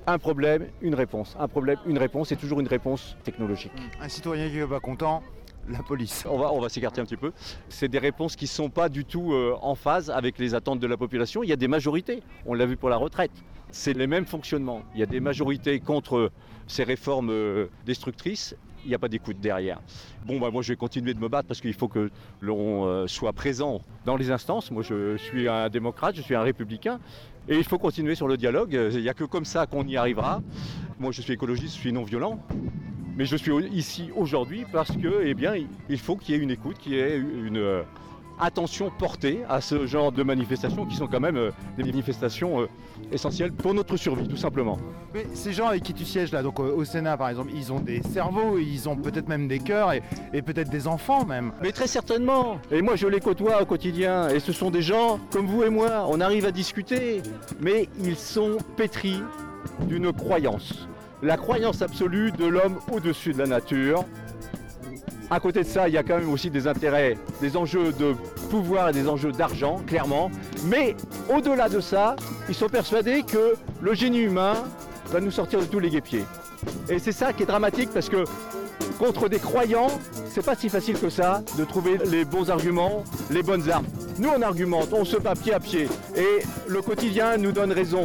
Un problème, une réponse. Un problème, une réponse, et toujours une réponse technologique. Un citoyen qui n'est pas content, la police. On va, on va s'écarter un petit peu. C'est des réponses qui ne sont pas du tout euh, en phase avec les attentes de la population. Il y a des majorités, on l'a vu pour la retraite. C'est les mêmes fonctionnements. Il y a des majorités contre ces réformes euh, destructrices. Il n'y a pas d'écoute derrière. Bon, bah, moi je vais continuer de me battre parce qu'il faut que l'on euh, soit présent dans les instances. Moi je suis un démocrate, je suis un républicain. Et il faut continuer sur le dialogue. Il n'y a que comme ça qu'on y arrivera. Moi je suis écologiste, je suis non violent. Mais je suis ici aujourd'hui parce que, eh bien, il faut qu'il y ait une écoute, qu'il y ait une euh, attention portée à ce genre de manifestations qui sont quand même euh, des manifestations euh, essentielles pour notre survie, tout simplement. Mais ces gens avec qui tu sièges là, donc euh, au Sénat par exemple, ils ont des cerveaux, ils ont peut-être même des cœurs et, et peut-être des enfants même. Mais très certainement. Et moi je les côtoie au quotidien. Et ce sont des gens comme vous et moi. On arrive à discuter, mais ils sont pétris d'une croyance. La croyance absolue de l'homme au-dessus de la nature. À côté de ça, il y a quand même aussi des intérêts, des enjeux de pouvoir et des enjeux d'argent, clairement. Mais au-delà de ça, ils sont persuadés que le génie humain va nous sortir de tous les guêpiers. Et c'est ça qui est dramatique parce que contre des croyants, c'est pas si facile que ça de trouver les bons arguments, les bonnes armes. Nous on argumente, on se bat pied à pied et le quotidien nous donne raison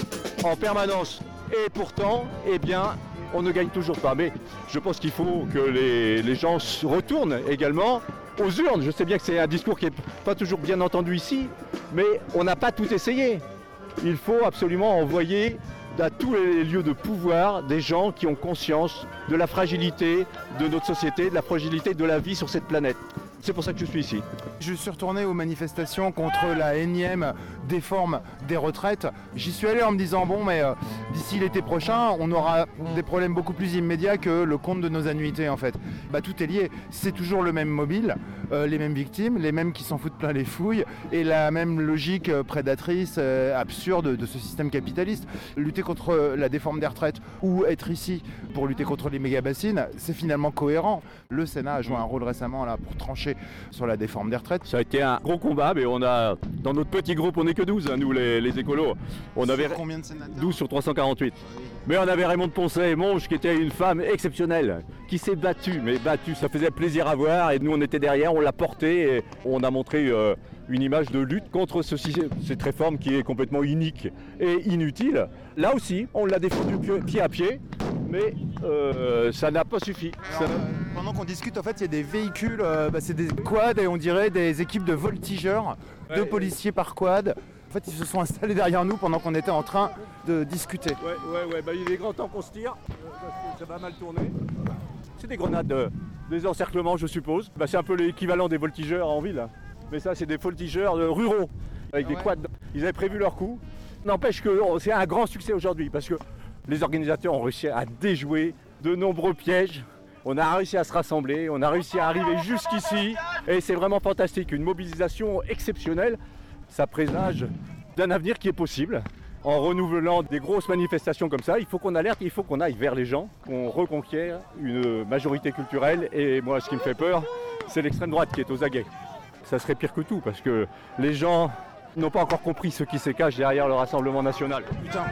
en permanence. Et pourtant, eh bien, on ne gagne toujours pas. Mais je pense qu'il faut que les, les gens se retournent également aux urnes. Je sais bien que c'est un discours qui n'est pas toujours bien entendu ici, mais on n'a pas tout essayé. Il faut absolument envoyer à tous les lieux de pouvoir des gens qui ont conscience de la fragilité de notre société, de la fragilité de la vie sur cette planète. C'est pour ça que je suis ici. Je suis retourné aux manifestations contre la énième déforme des retraites. J'y suis allé en me disant, bon, mais euh, d'ici l'été prochain, on aura des problèmes beaucoup plus immédiats que le compte de nos annuités, en fait. Bah, tout est lié. C'est toujours le même mobile, euh, les mêmes victimes, les mêmes qui s'en foutent plein les fouilles, et la même logique euh, prédatrice, euh, absurde de ce système capitaliste. Lutter contre la déforme des retraites ou être ici pour lutter contre les méga-bassines, c'est finalement cohérent. Le Sénat a joué un rôle récemment là pour trancher sur la déforme des retraites. Ça a été un gros combat, mais on a, dans notre petit groupe, on n'est que douze, hein, nous les, les écolos. On sur avait combien de sénateurs ? douze sur trois cent quarante-huit. Mais on avait Raymond de Poncet et Monge qui était une femme exceptionnelle, qui s'est battue, mais battue, ça faisait plaisir à voir et nous on était derrière, on l'a portée et on a montré euh, une image de lutte contre ce, cette réforme qui est complètement inique et inutile. Là aussi, on l'a défendu pied à pied, mais euh, ça n'a pas suffi. Alors, ça... euh, pendant qu'on discute, en fait, il y a des véhicules, euh, bah, c'est des quads et on dirait des équipes de voltigeurs, ouais, deux policiers par quad. En fait, ils se sont installés derrière nous pendant qu'on était en train de discuter. Ouais, ouais, ouais, bah, il est grand temps qu'on se tire, ça va mal tourner. C'est des grenades de, des encerclements, je suppose. Bah, c'est un peu l'équivalent des voltigeurs en ville. Mais ça, c'est des voltigeurs ruraux, avec ah ouais. des quads. Ils avaient prévu leur coup. N'empêche que c'est un grand succès aujourd'hui, parce que les organisateurs ont réussi à déjouer de nombreux pièges. On a réussi à se rassembler, on a réussi à arriver jusqu'ici. Et c'est vraiment fantastique, une mobilisation exceptionnelle. Ça présage d'un avenir qui est possible. En renouvelant des grosses manifestations comme ça, il faut qu'on alerte, il faut qu'on aille vers les gens, qu'on reconquiert une majorité culturelle. Et moi, ce qui me fait peur, c'est l'extrême droite qui est aux aguets. Ça serait pire que tout, parce que les gens n'ont pas encore compris ce qui se cache derrière le Rassemblement national. Putain.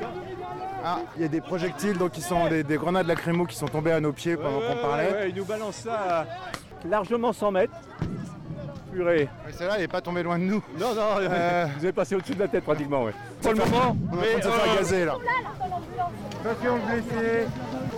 Ah, il y a des projectiles, donc qui sont des, des grenades lacrymo qui sont tombées à nos pieds pendant ouais, qu'on parlait. Ouais, ouais, ils nous balancent ça à largement cent mètres. Purée. Mais celle-là, elle n'est pas tombée loin de nous. Non, non, euh... vous avez passé au-dessus de la tête pratiquement, ouais. Pour le moment, on est en train de se faire gazer là. Attention blessé.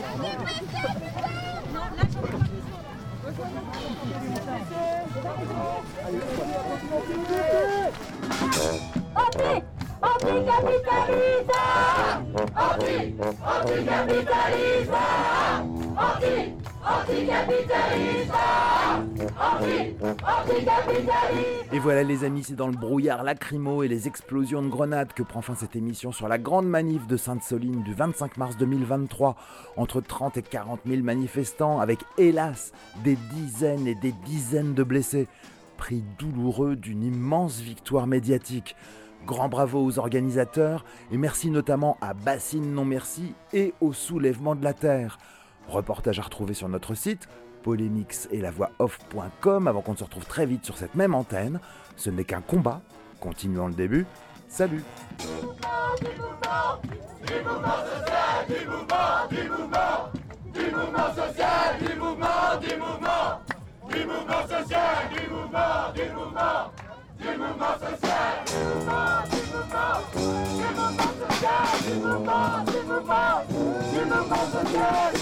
Anti, anti-capitaliste. Anti, anti-capitaliste. Anti, anti-capitaliste. Anti, anti-capitaliste. Et voilà les amis, c'est dans le brouillard lacrymo et les explosions de grenades que prend fin cette émission sur la grande manif de Sainte-Soline du vingt-cinq mars deux mille vingt-trois. Entre trente et quarante mille manifestants avec, hélas, des dizaines et des dizaines de blessés. Prix douloureux d'une immense victoire médiatique. Grand bravo aux organisateurs et merci notamment à Bassine Non Merci et au Soulèvement de la Terre. Reportage à retrouver sur notre site polémix et la voix off point com avant qu'on se retrouve très vite sur cette même antenne. Ce n'est qu'un combat, continuons le début, Salut. Du mouvement, du mouvement social, du mouvement, du mouvement, du mouvement social, du mouvement, du mouvement, du mouvement social, du mouvement, du mouvement, du mouvement social, du mouvement, du mouvement, du mouvement social, du mouvement, du mouvement, du mouvement social.